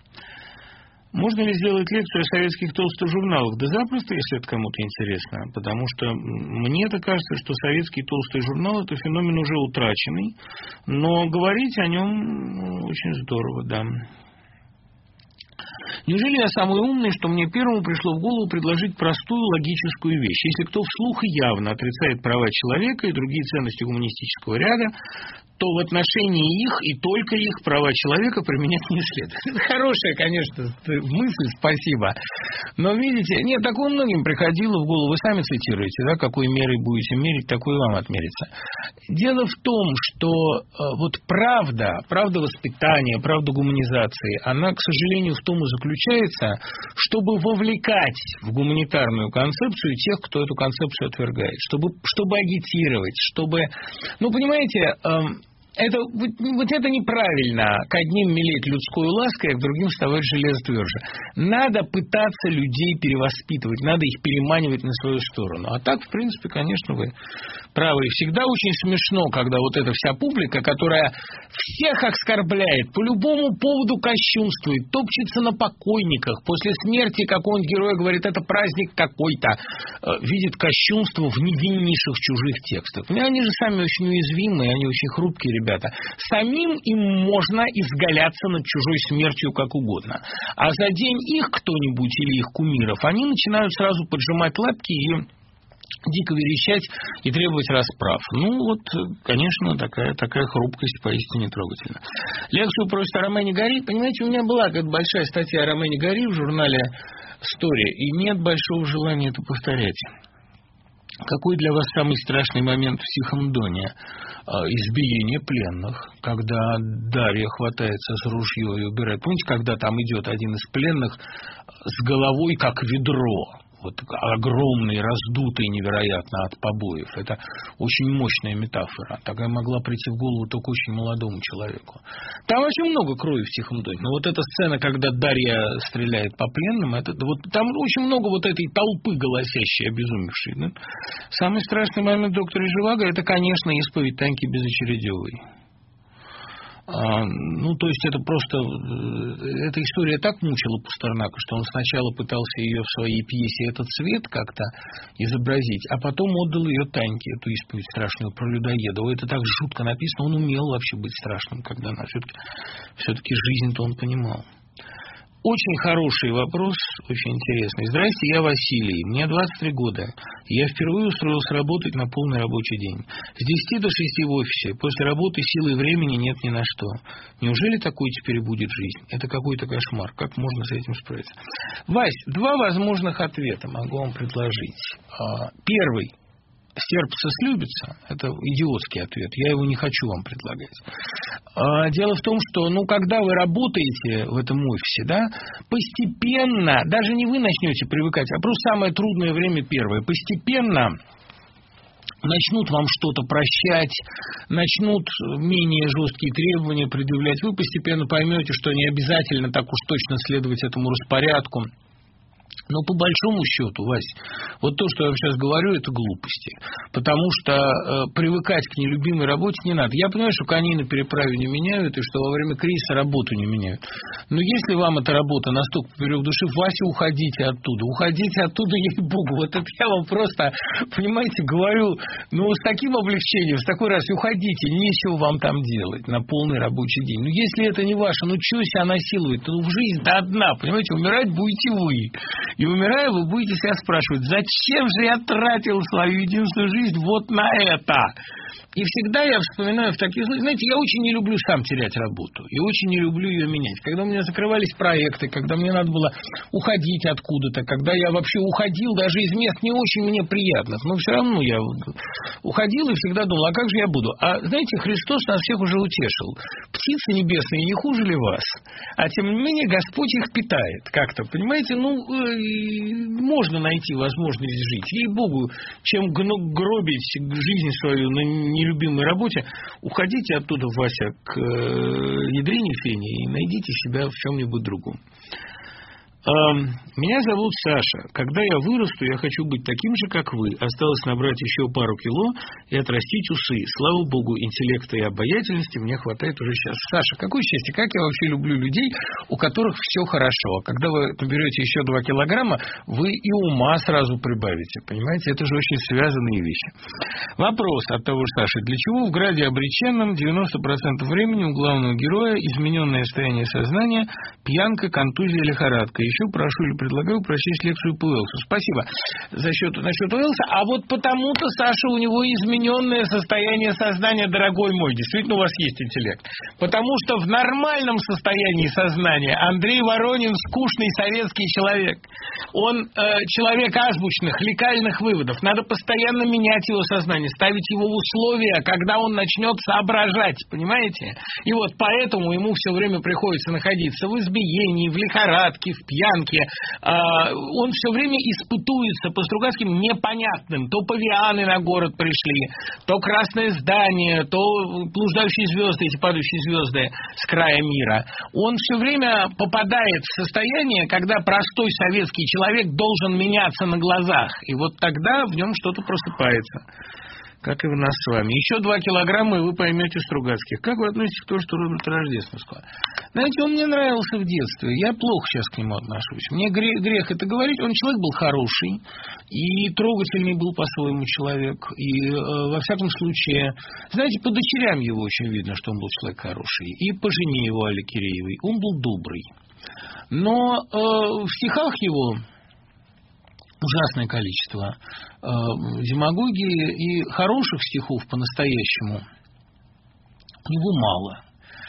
Можно ли сделать лекцию о советских толстых журналах? Да запросто, если это кому-то интересно, потому что мне-то кажется, что советский толстый журнал – это феномен уже утраченный, но говорить о нем очень здорово, да. Неужели я самый умный, что мне первому пришло в голову предложить простую логическую вещь? Если кто вслух и явно отрицает права человека и другие ценности гуманистического ряда, то в отношении их и только их права человека применять не следует. Это хорошая, конечно, мысль, спасибо. Но, видите, нет, такое многим приходило в голову. Вы сами цитируете, да, какой мерой будете мерить, такой вам отмерится. Дело в том, что э, вот правда, правда воспитания, правда гуманизации, она, к сожалению, в том и заключается, чтобы вовлекать в гуманитарную концепцию тех, кто эту концепцию отвергает, чтобы, чтобы агитировать, чтобы... Ну, понимаете... Э, Это, вот, вот это неправильно. К одним милеть людской лаской, а к другим вставать железо тверже. Надо пытаться людей перевоспитывать, надо их переманивать на свою сторону. А так, в принципе, конечно, вы правы. И всегда очень смешно, когда вот эта вся публика, которая всех оскорбляет, по любому поводу кощунствует, топчется на покойниках, после смерти какого-нибудь героя говорит, это праздник какой-то, видит кощунство в невиннейших чужих текстах. И они же сами очень уязвимые, они очень хрупкие ребята. Самим им можно изгаляться над чужой смертью как угодно. А за день их кто-нибудь или их кумиров, они начинают сразу поджимать лапки и дико верещать и требовать расправ. Ну, вот, конечно, такая, такая хрупкость поистине трогательна. Лекцию просит о Ромене Гари. Понимаете, у меня была какая-то большая статья о Ромене Гари в журнале «Story», и нет большого желания это повторять. Какой для вас самый страшный момент в «Тихом доне»? Избиение пленных, когда Дарья хватается с ружьем и убирает. Помните, когда там идет один из пленных с головой как ведро, вот огромный, раздутый невероятно от побоев. Это очень мощная метафора. Такая могла прийти в голову только очень молодому человеку. Там очень много крови в «Тихом доне». Но вот эта сцена, когда Дарья стреляет по пленным, это, вот, там очень много вот этой толпы голосящей, обезумевшей. Да? Самый страшный момент доктора Живаго — это, конечно, исповедь Таньки Безочередевой. А, ну, то есть это просто... Эта история так мучила Пастернака, что он сначала пытался ее в своей пьесе «Этот цвет» как-то изобразить, а потом отдал ее Таньке, эту исповедь страшную про людоеда. Это так жутко написано. Он умел вообще быть страшным, когда она все-таки, все-таки жизнь-то он понимал. Очень хороший вопрос, очень интересный. Здрасте, я Василий, мне двадцать три года. Я впервые устроился работать на полный рабочий день. С десяти до шести в офисе. После работы силы и времени нет ни на что. Неужели такой теперь будет жизнь? Это какой-то кошмар. Как можно с этим справиться? Вась, два возможных ответа могу вам предложить. Первый. Стерпится, слюбится. Это идиотский ответ. Я его не хочу вам предлагать. Дело в том, что, ну, когда вы работаете в этом офисе, да, постепенно, даже не вы начнете привыкать, а просто самое трудное время первое, постепенно начнут вам что-то прощать, начнут менее жесткие требования предъявлять. Вы постепенно поймете, что не обязательно так уж точно следовать этому распорядку. Но по большому счету, Вась, вот то, что я вам сейчас говорю, это глупости. Потому что э, привыкать к нелюбимой работе не надо. Я понимаю, что коней на переправе не меняют, и что во время кризиса работу не меняют. Но если вам эта работа настолько поперек души, Вася, уходите оттуда. Уходите оттуда, ей-богу. Вот это я вам просто, понимаете, говорю, ну, с таким облегчением, с такой раз, уходите, нечего вам там делать на полный рабочий день. Ну, если это не ваше, ну, чего себя насиловать? Ну, жизнь-то одна, понимаете, умирать будете вы. И умирая, вы будете себя спрашивать, зачем же я тратил свою единственную жизнь вот на это? И всегда я вспоминаю в таких случаях, знаете, я очень не люблю сам терять работу, и очень не люблю ее менять. Когда у меня закрывались проекты, когда мне надо было уходить откуда-то, когда я вообще уходил даже из мест не очень мне приятных, но все равно я уходил и всегда думал, а как же я буду? А знаете, Христос нас всех уже утешил. Птицы небесные не хуже ли вас? А тем не менее Господь их питает как-то, понимаете? Ну, можно найти возможность жить. Ей-богу, чем гробить жизнь свою на нелюбимой работе, уходите оттуда, Вася, к ядрине фени и найдите себя в чем-нибудь другом. Меня зовут Саша. Когда я вырасту, я хочу быть таким же, как вы. Осталось набрать еще пару кило и отрастить усы. Слава богу, интеллекта и обаятельности мне хватает уже сейчас. Саша, какое счастье, как я вообще люблю людей, у которых все хорошо. Когда вы наберете еще два килограмма, вы и ума сразу прибавите. Понимаете, это же очень связанные вещи. Вопрос от того же Саши. Для чего в «Граде обреченном» девяносто процентов времени у главного героя измененное состояние сознания, пьянка, контузия, лихорадка? Еще прошу или предлагаю прочесть лекцию по Уэллсу. Спасибо за счет, насчет Уэллса. А вот потому-то, Саша, у него измененное состояние сознания, дорогой мой. Действительно, у вас есть интеллект. Потому что в нормальном состоянии сознания Андрей Воронин скучный советский человек. Он э, человек азбучных, лекальных выводов. Надо постоянно менять его сознание, ставить его в условия, когда он начнет соображать. Понимаете? И вот поэтому ему все время приходится находиться в избиении, в лихорадке, в пьянке, Янки. Он все время испытуется по Стругацким непонятным. То павианы на город пришли, то красное здание, то блуждающие звезды, эти падающие звезды с края мира. Он все время попадает в состояние, когда простой советский человек должен меняться на глазах. И вот тогда в нем что-то просыпается. Как и в нас с вами. Еще два килограмма, и вы поймете Стругацких. Как вы относитесь к тому, что Роберта Рождественского? Знаете, он мне нравился в детстве. Я плохо сейчас к нему отношусь. Мне грех, грех это говорить. Он человек был хороший. И трогательный был по-своему человек. И, э, во всяком случае, знаете, по дочерям его очень видно, что он был человек хороший. И по жене его, Али Киреевой, он был добрый. Но э, в стихах его ужасное количество э, демагогии, и хороших стихов по-настоящему у него мало.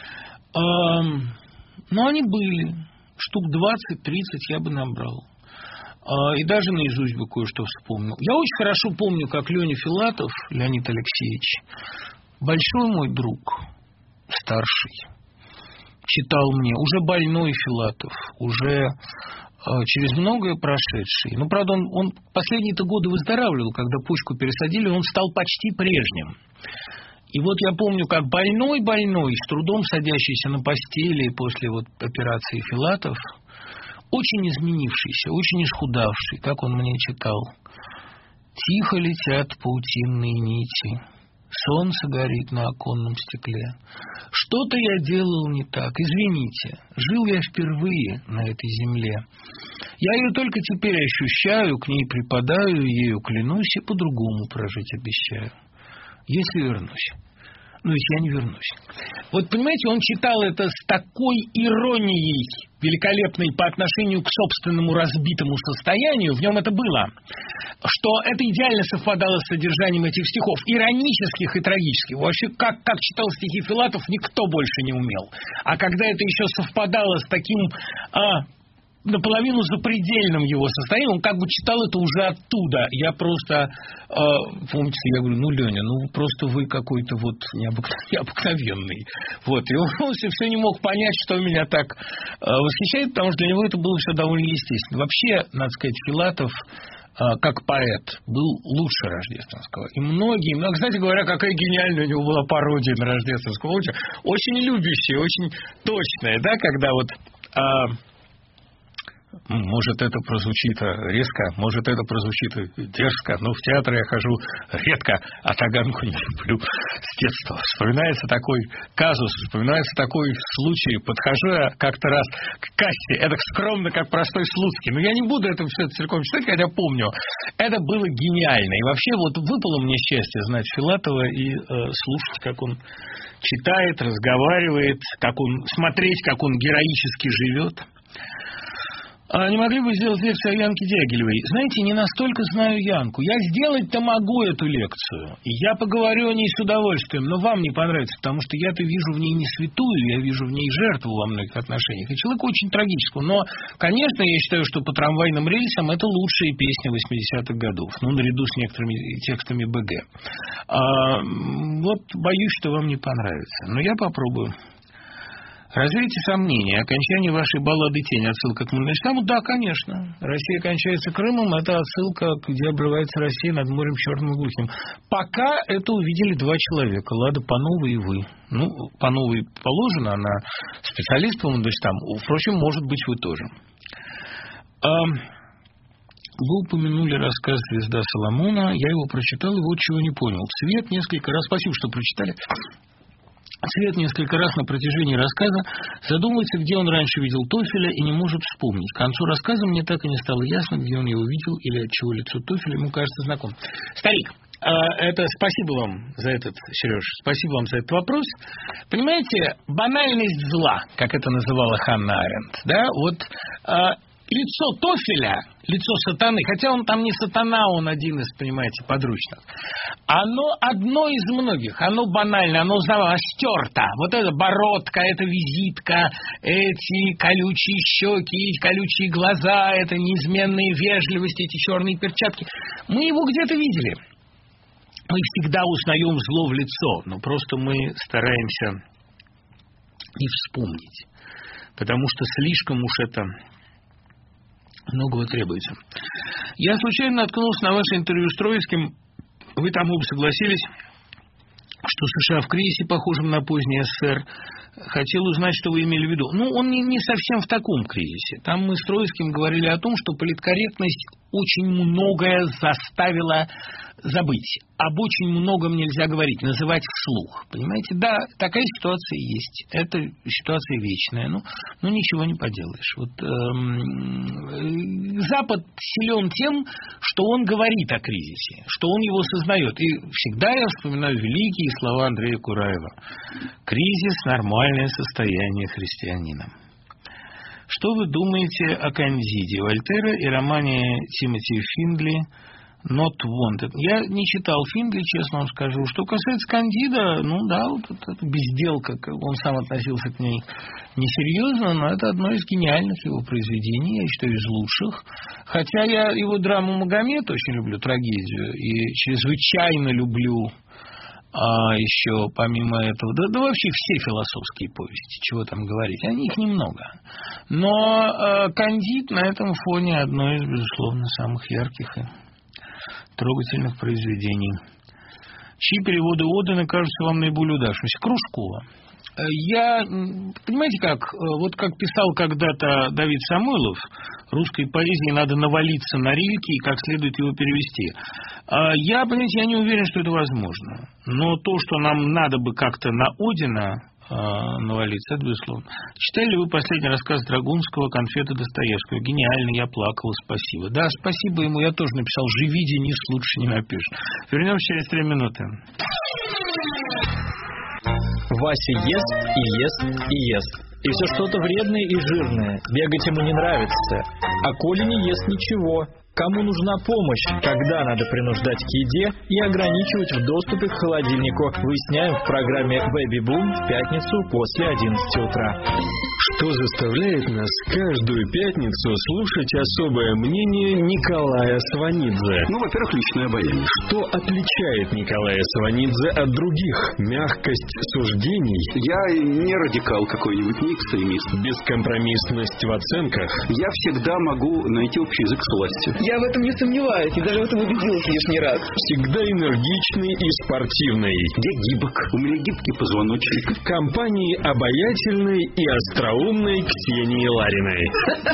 Э, но они были. Штук двадцать-тридцать я бы набрал. Э, и даже наизусть бы кое-что вспомнил. Я очень хорошо помню, как Леня Филатов, Леонид Алексеевич, большой мой друг, старший, читал мне, уже больной Филатов, уже через многое прошедший. Ну, правда, он, он последние-то годы выздоравливал, когда почку пересадили, он стал почти прежним. И вот я помню, как больной-больной, с трудом садящийся на постели после вот операции Филатов, очень изменившийся, очень исхудавший, как он мне читал. «Тихо летят паутинные нити, солнце горит на оконном стекле. Что-то я делал не так, извините, жил я впервые на этой земле. Я ее только теперь ощущаю, к ней припадаю, ею клянусь и по-другому прожить обещаю. Если вернусь». Ну, если я не вернусь. Вот, понимаете, он читал это с такой иронией великолепной по отношению к собственному разбитому состоянию, в нем это было, что это идеально совпадало с содержанием этих стихов, иронических и трагических. Вообще, как, как читал стихи Филатов, никто больше не умел. А когда это еще совпадало с таким а, наполовину запредельным его состоянием, он как бы читал это уже оттуда. Я просто, э, помните, я говорю, ну, Леня, ну, просто вы какой-то вот необыкновенный. необыкновенный. Вот. И он все, все не мог понять, что меня так э, восхищает, потому что для него это было все довольно естественно. Вообще, надо сказать, Филатов, э, как поэт, был лучше Рождественского. И многие, ну, кстати говоря, какая гениальная у него была пародия на Рождественского. Очень, очень любящая, очень точная, да, когда вот... Э, Может, это прозвучит резко, может, это прозвучит дерзко, но в театр я хожу редко, а таганку не люблю с детства. Вспоминается такой казус, вспоминается такой случай. Подхожу я как-то раз к кассе, это скромно, как простой Слуцкий. Но я не буду это все целиком читать, хотя помню. Это было гениально. И вообще вот выпало мне счастье знать Филатова и э, слушать, как он читает, разговаривает, как он, смотреть, как он героически живет. А не могли бы сделать лекцию о Янке Дягилевой? Знаете, не настолько знаю Янку. Я сделать-то могу эту лекцию. И я поговорю о ней с удовольствием, но вам не понравится, потому что я-то вижу в ней не святую, я вижу в ней жертву во многих отношениях. И человека очень трагического. Но, конечно, я считаю, что по трамвайным рельсам это лучшие песни восьмидесятых годов. Ну, наряду с некоторыми текстами БГ. А, вот боюсь, что вам не понравится. Но я попробую. Развейте сомнения. Окончание вашей баллады «Тень». Отсылка к Мандельштаму? Да, конечно. Россия кончается Крымом. Это отсылка, где обрывается Россия над морем черным и глухим. Пока это увидели два человека. Лада Панова и вы. Ну, Пановой положено, она специалист по Мандельштаму. Впрочем, может быть, вы тоже. Вы упомянули рассказ «Звезда Соломона». Я его прочитал и вот чего не понял. Цвет несколько раз... Спасибо, что прочитали. Цвет несколько раз на протяжении рассказа задумывается, где он раньше видел Тофеля и не может вспомнить. К концу рассказа мне так и не стало ясно, где он его видел или отчего лицо Тофеля ему кажется знакомым. Старик, это спасибо вам за этот, Сереж, спасибо вам за этот вопрос. Понимаете, банальность зла, как это называла Ханна Аренд, да, вот... Лицо Тофеля, лицо сатаны, хотя он там не сатана, он один из, понимаете, подручных, оно одно из многих, оно банально, оно, оно стерто. Вот эта бородка, эта визитка, эти колючие щеки, колючие глаза, это неизменная вежливость, эти черные перчатки. Мы его где-то видели. Мы всегда узнаем зло в лицо, но просто мы стараемся не вспомнить, потому что слишком уж это... Многого требуется. Я случайно наткнулся на ваше интервью с Троицким. Вы там оба согласились, что США в кризисе, похожем на поздний СССР. Хотел узнать, что вы имели в виду. Ну, он не, не совсем в таком кризисе. Там мы с Троицким говорили о том, что политкорректность очень многое заставила забыть. Об очень многом нельзя говорить, называть вслух. Понимаете? Да, такая ситуация есть. Это ситуация вечная. Ну, ну ничего не поделаешь. Вот, эм, Запад силен тем, что он говорит о кризисе, что он его сознает. И всегда я вспоминаю великие слова Андрея Кураева. Кризис – нормальное состояние христианина. Что вы думаете о Кандиде Вольтера и романе Тимоти Финдли «Not Wanted»? Я не читал Финдли, честно вам скажу. Что касается Кандида, ну да, вот эта безделка, он сам относился к ней несерьезно, но это одно из гениальных его произведений, я считаю, из лучших. Хотя я его драму «Магомед» очень люблю, трагедию, и чрезвычайно люблю а еще помимо этого, да, да вообще все философские повести, чего там говорить, они их немного. Но э, «Кандид» на этом фоне одно из, безусловно, самых ярких и трогательных произведений. Чьи переводы Одена кажутся вам наиболее удавшимися? Кружкова. Я, понимаете как, вот как писал когда-то Давид Самойлов, русской поэзии надо навалиться на Рильке и как следует его перевести. Я, понимаете, я не уверен, что это возможно. Но то, что нам надо бы как-то на Одина навалиться, это безусловно. Читали ли вы последний рассказ Драгунского «Конфеты Достоевского»? Гениально, я плакал, спасибо. Да, спасибо ему, я тоже написал «Живи, Денис, лучше не напишешь». Вернемся через три минуты. Вася ест и ест и ест. И все что-то вредное и жирное. Бегать ему не нравится. А Коля не ест ничего. Кому нужна помощь, когда надо принуждать к еде и ограничивать в доступе к холодильнику, выясняем в программе «Baby Boom» в пятницу после одиннадцати утра. Что заставляет нас каждую пятницу слушать особое мнение Николая Сванидзе? Ну, во-первых, личное обаяние. Что отличает Николая Сванидзе от других? Мягкость суждений? Я не радикал какой-нибудь, не экстремист. Бескомпромиссность в оценках? Я всегда могу найти общий язык с властью. Я в этом не сомневаюсь, и даже в этом убедилась лишний раз. Всегда энергичный и спортивный. Я гибок, у меня гибкий позвоночник. В компании обаятельной и остроумной Ксении Лариной.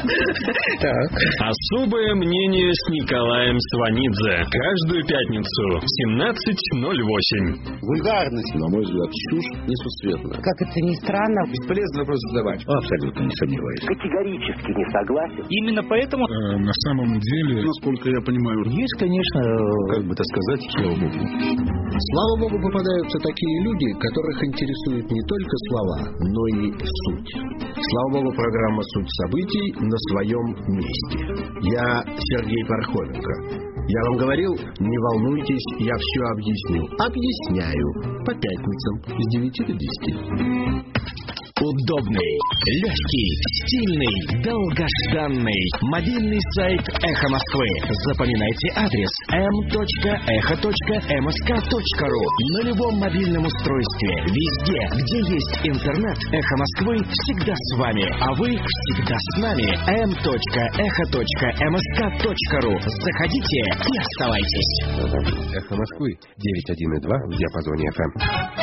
Так. Особое мнение с Николаем Сванидзе. Каждую пятницу в семнадцать ноль восемь. Вульгарность, на мой взгляд, чушь несусветная. Как это ни странно. Бесполезно вопрос задавать. Абсолютно не сомневаюсь. Категорически не согласен. Именно поэтому... Э, на самом деле, насколько я понимаю, есть, конечно, как бы так сказать, слава богу. Слава богу, попадаются такие люди, которых интересуют не только слова, но и суть. Слава богу, программа «Суть событий» на своем месте. Я Сергей Пархоменко. Я вам говорил, не волнуйтесь, я все объясню. Объясняю. По пятницам с девяти до десяти. Удобный, легкий, стильный, долгожданный мобильный сайт «Эхо Москвы». Запоминайте адрес эм точка эхо точка эм эс ка точка ру. На любом мобильном устройстве, везде, где есть интернет, «Эхо Москвы» всегда с вами, а вы всегда с нами. эм точка эхо точка эм эс ка точка ру. Заходите и оставайтесь. «Эхо Москвы» девяносто один и два в диапазоне эф эм.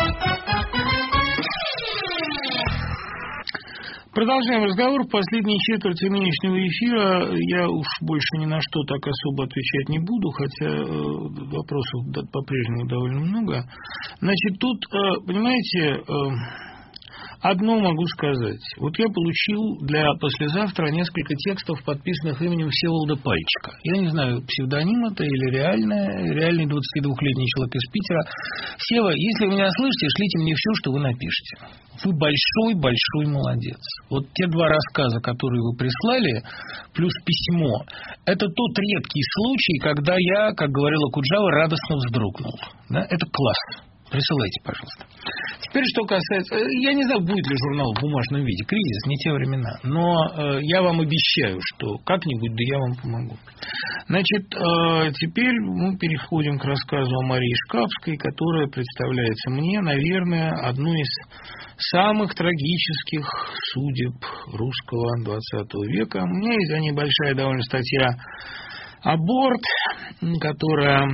Продолжаем разговор. В последней четверти нынешнего эфира я уж больше ни на что так особо отвечать не буду, хотя э, вопросов по-прежнему довольно много. Значит, тут, э, понимаете, э, одно могу сказать. Вот я получил для послезавтра несколько текстов, подписанных именем Всеволода Пальчика. Я не знаю, псевдоним это или реальное, реальный двадцатидвухлетний человек из Питера. Сева, если вы меня слышите, шлите мне все, что вы напишете. Вы большой-большой молодец. Вот те два рассказа, которые вы прислали, плюс письмо, это тот редкий случай, когда я, как говорила Куджава, радостно вздрогнул. Да? Это класс. Присылайте, пожалуйста. Теперь, что касается... Я не знаю, будет ли журнал в бумажном виде. Кризис, не те времена. Но э, я вам обещаю, что как-нибудь, да я вам помогу. Значит, э, теперь мы переходим к рассказу о Марии Шкапской, которая представляется мне, наверное, одной из самых трагических судеб русского двадцатого века. У меня есть за ней большая довольно статья «Аборт», которая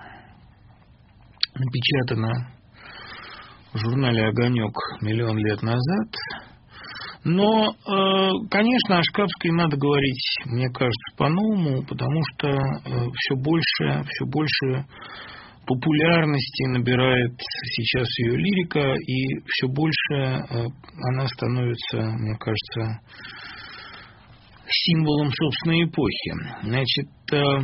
напечатана в журнале «Огонек» миллион лет назад. Но, э, конечно, о Шкапской надо говорить, мне кажется, по-новому, потому что э, все больше, все больше популярности набирает сейчас ее лирика, и все больше э, она становится, мне кажется, символом собственной эпохи. Значит, э,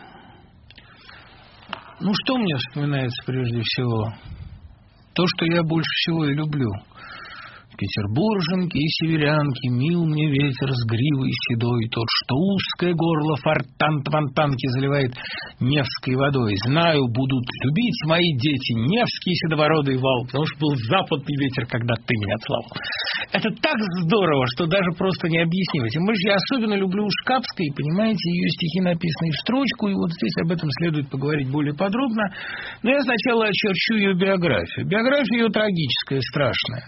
ну что мне вспоминается прежде всего? То, что я больше всего и люблю. Петербурженки и северянки, мил мне ветер с гривой седой, тот, что узкое горло фортан-фонтанки заливает Невской водой. Знаю, будут любить мои дети Невский седобородый вал, потому что был западный ветер, когда ты меня целовал. Это так здорово, что даже просто не объяснивать. И, может, я особенно люблю у Шкапской, понимаете, ее стихи, написанные в строчку, и вот здесь об этом следует поговорить более подробно. Но я сначала очерчу ее биографию. Биография ее трагическая, страшная.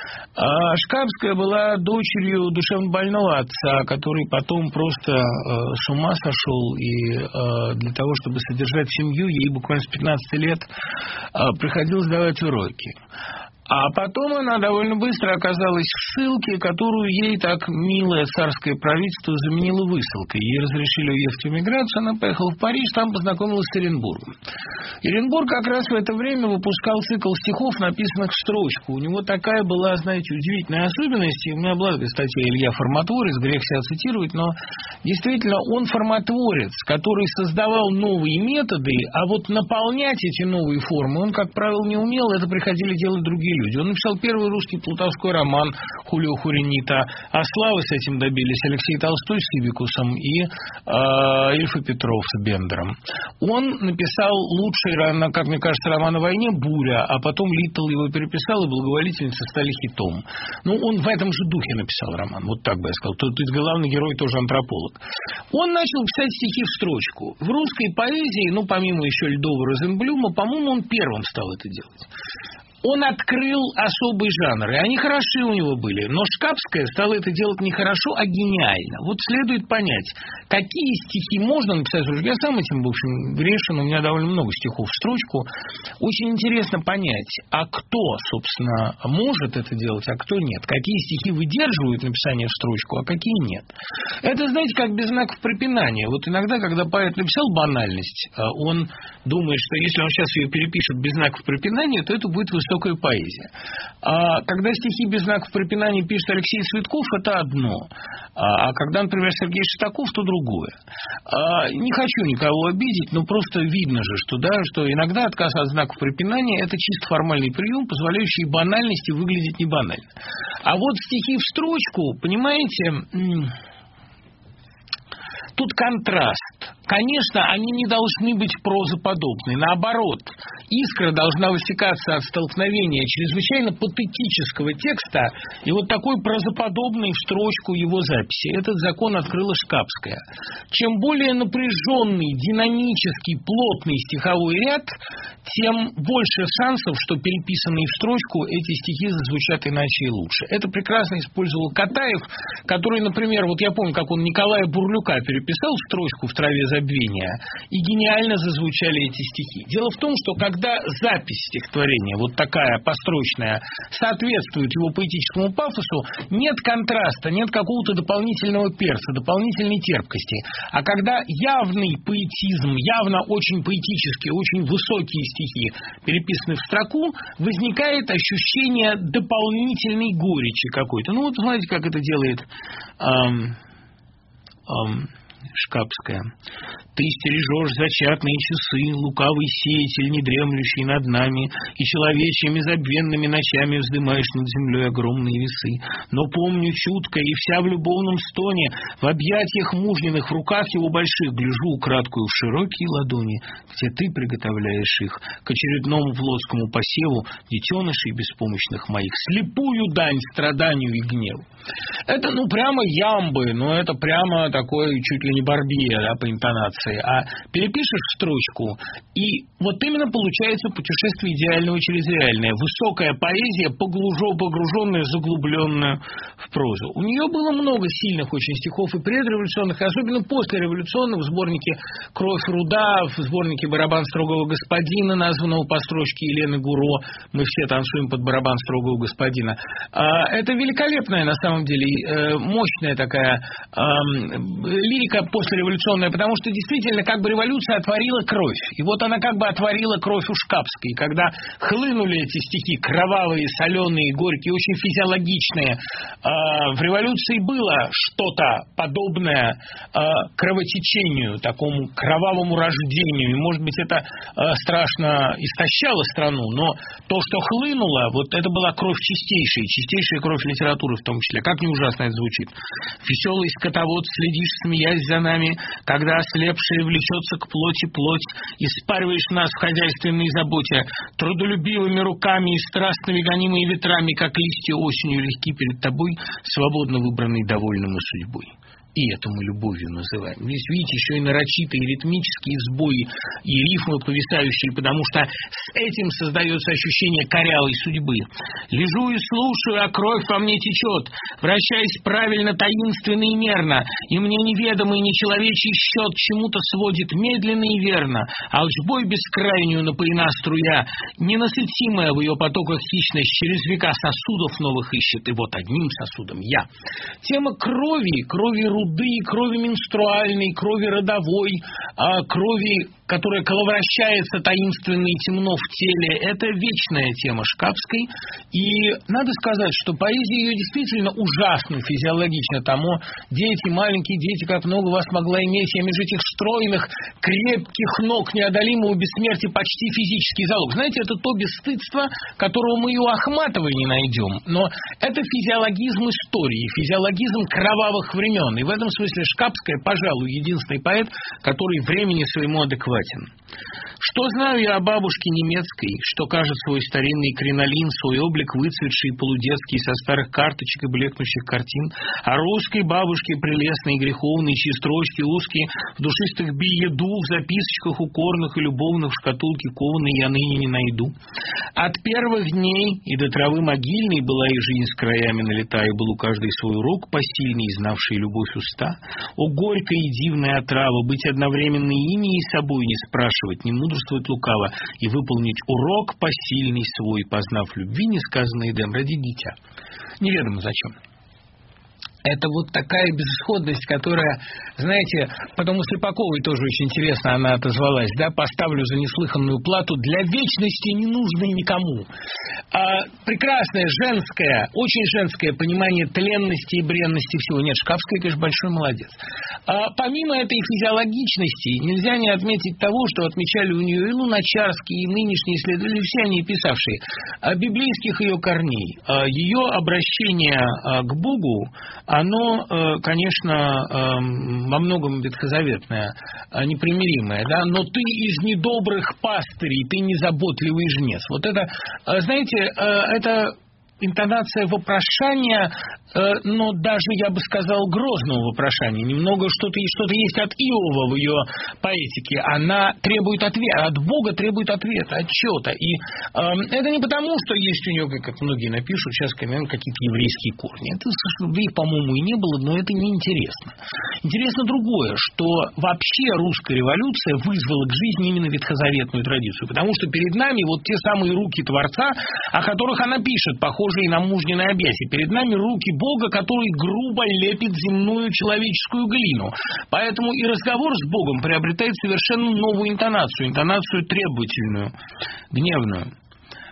Шкапская была дочерью душевнобольного отца, который потом просто э, с ума сошел, и э, для того, чтобы содержать семью, ей буквально с пятнадцати лет э, приходилось давать уроки. А потом она довольно быстро оказалась в ссылке, которую ей так милое царское правительство заменило высылкой. Ей разрешили уехать в эмиграцию, она поехала в Париж, там познакомилась с Эренбургом. Эренбург как раз в это время выпускал цикл стихов, написанных в строчку. У него такая была, знаете, удивительная особенность, и у меня была такая статья «Илья форматворец», грех себя цитировать, но действительно он форматворец, который создавал новые методы, а вот наполнять эти новые формы он, как правило, не умел, это приходили делать другие люди. Он написал первый русский плутовской роман «Хулио Хуринита», а славы с этим добились Алексей Толстой с Ибикусом и э, Ильф и Петров с Бендером. Он написал лучший, как мне кажется, роман о войне «Буря», а потом Литтл его переписал, и «Благоволительницы» стали хитом. Ну, он в этом же духе написал роман, вот так бы я сказал. То есть главный герой тоже антрополог. Он начал писать стихи в строчку. В русской поэзии, ну, помимо еще Льдова, Розенблюма, по-моему, он первым стал это делать. Он открыл особый жанр, и они хороши у него были. Но Шкапская стала это делать не хорошо, а гениально. Вот следует понять, какие стихи можно написать в строчку. Я сам этим, в общем, грешен, у меня довольно много стихов в строчку. Очень интересно понять, а кто, собственно, может это делать, а кто нет. Какие стихи выдерживают написание в строчку, а какие нет. Это, знаете, как без знаков препинания. Вот иногда, когда поэт написал банальность, он думает, что если он сейчас ее перепишет без знаков препинания, то это будет высокая поэзия. А когда стихи без знаков препинания пишет Алексей Цветков, это одно. А когда, например, Сергей Шестаков, то другое. А не хочу никого обидеть, но просто видно же, что, да, что иногда отказ от знаков препинания – это чисто формальный прием, позволяющий банальности выглядеть не банально. А вот стихи в строчку, понимаете, тут контраст. Конечно, они не должны быть прозаподобны. Наоборот, искра должна высекаться от столкновения чрезвычайно патетического текста и вот такой прозаподобной в строчку его записи. Этот закон открыла Шкапская. Чем более напряженный, динамический, плотный стиховой ряд, тем больше шансов, что переписанные в строчку эти стихи зазвучат иначе и лучше. Это прекрасно использовал Катаев, который, например, вот я помню, как он Николая Бурлюка переписал в строчку в «Траве забвения», и гениально зазвучали эти стихи. Дело в том, что когда запись стихотворения, вот такая построчная, соответствует его поэтическому пафосу, нет контраста, нет какого-то дополнительного перца, дополнительной терпкости. А когда явный поэтизм, явно очень поэтические, очень высокие стихи переписаны в строку, возникает ощущение дополнительной горечи какой-то. Ну вот знаете, как это делает... Эм, эм, Шкапская. Ты стережешь зачатные часы, лукавый сеятель, недремлющий над нами, и человечьими забвенными ночами вздымаешь над землей огромные весы. Но помню чутко и вся в любовном стоне, в объятиях мужниных, в руках его больших, гляжу украдкую в широкие ладони, где ты приготовляешь их к очередному плотскому посеву детенышей беспомощных моих, слепую дань страданию и гневу. Это, ну, прямо ямбы, но это прямо такой чуть ли не Барбье, да, по интонации. А перепишешь строчку, и вот именно получается путешествие идеального через реальное. Высокая поэзия, поглужо, погруженная, заглубленная в прозу. У нее было много сильных очень стихов и предреволюционных, и особенно послереволюционных, в сборнике «Кровь руда», в сборнике «Барабан строгого господина», названного по строчке Елены Гуро «Мы все танцуем под барабан строгого господина». Это великолепная, на самом деле, мощная такая лирика послереволюционная, потому что действительно как бы революция отворила кровь. И вот она как бы отворила кровь у Шкапской, когда хлынули эти стихи кровавые, соленые, горькие, очень физиологичные. В революции было что-то подобное кровотечению, такому кровавому рождению. И, может быть, это страшно истощало страну, но то, что хлынуло, вот это была кровь чистейшая, чистейшая кровь литературы в том числе. Как не ужасно это звучит. Веселый скотовод, следишь, смеясь за нами, когда ослепшая влечется к плоти плоть, и спариваешь нас в хозяйственной заботе, трудолюбивыми руками и страстными гонимые ветрами, как листья осенью легки перед тобой, свободно выбранный довольным и судьбой. И это мы любовью называем. Здесь, видите, еще и нарочитые ритмические сбои и рифмы повисающие, потому что с этим создается ощущение корявой судьбы. Лежу и слушаю, а кровь во мне течет, вращаясь правильно, таинственно и мерно, и мне неведомый нечеловечий счет чему-то сводит медленно и верно, а алчбой бескрайнюю напоена струя, ненасытимая в ее потоках хищность, через века сосудов новых ищет, и вот одним сосудом я. Тема крови, крови руды, крови менструальной, крови родовой, крови, которая коловращается таинственно и темно в теле, это вечная тема Шкапской. И надо сказать, что поэзия ее действительно ужасно физиологична. Тому дети, маленькие дети, как много вас могла иметь, я между этих стройных, крепких ног неодолимого бессмертия почти физический залог. Знаете, это то бесстыдство, которого мы и у Ахматовой не найдем. Но это физиологизм истории, физиологизм кровавых времен. И в этом смысле Шкапская, пожалуй, единственный поэт, который времени своему адекватен. Что знаю я о бабушке немецкой, что кажет свой старинный кринолин, свой облик выцветший, полудетский, со старых карточек и блекнущих картин, о русской бабушке прелестной и греховной, чьи строчки узкие, в душистых биеду, в записочках укорных и любовных, в шкатулке кованой я ныне не найду. От первых дней и до травы могильной была и жизнь с краями налета, и был у каждой свой урок посильный, знавший любовь уста. О, горькая и дивная отрава, быть одновременно ими и собой, не спрашивать, не мудрствовать лукаво, и выполнить урок посильный свой, познав любви несказанный дем ради дитя. Неведомо зачем. Это вот такая безысходность, которая, знаете, потом у Слепаковой тоже очень интересно она отозвалась, да, поставлю за неслыханную плату для вечности не нужной никому. А, прекрасное женское, очень женское понимание тленности и бренности всего. Нет, Шкапская, конечно, большой молодец. А, помимо этой физиологичности, нельзя не отметить того, что отмечали у нее и Луначарские, и нынешние исследователи, все они писавшие, а, библейских ее корней. А, ее обращение а, к Богу, оно, конечно, во многом ветхозаветное, непримиримое, да, но ты из недобрых пастырей, ты незаботливый жнец. Вот это, знаете, это интонация вопрошания, но даже, я бы сказал, грозного вопрошания. Немного что-то, что-то есть от Иова в ее поэтике. Она требует ответа, от Бога требует ответа, отчета. И э, это не потому, что есть у нее, как многие напишут сейчас, наверное, какие-то еврейские корни. Это, их, по-моему, и не было, но это неинтересно. Интересно другое, что вообще русская революция вызвала к жизни именно ветхозаветную традицию. Потому что перед нами вот те самые руки Творца, о которых она пишет, похожие на мужнины объятия. Перед нами руки Бога, который грубо лепит земную человеческую глину. Поэтому и разговор с Богом приобретает совершенно новую интонацию, интонацию требовательную, гневную.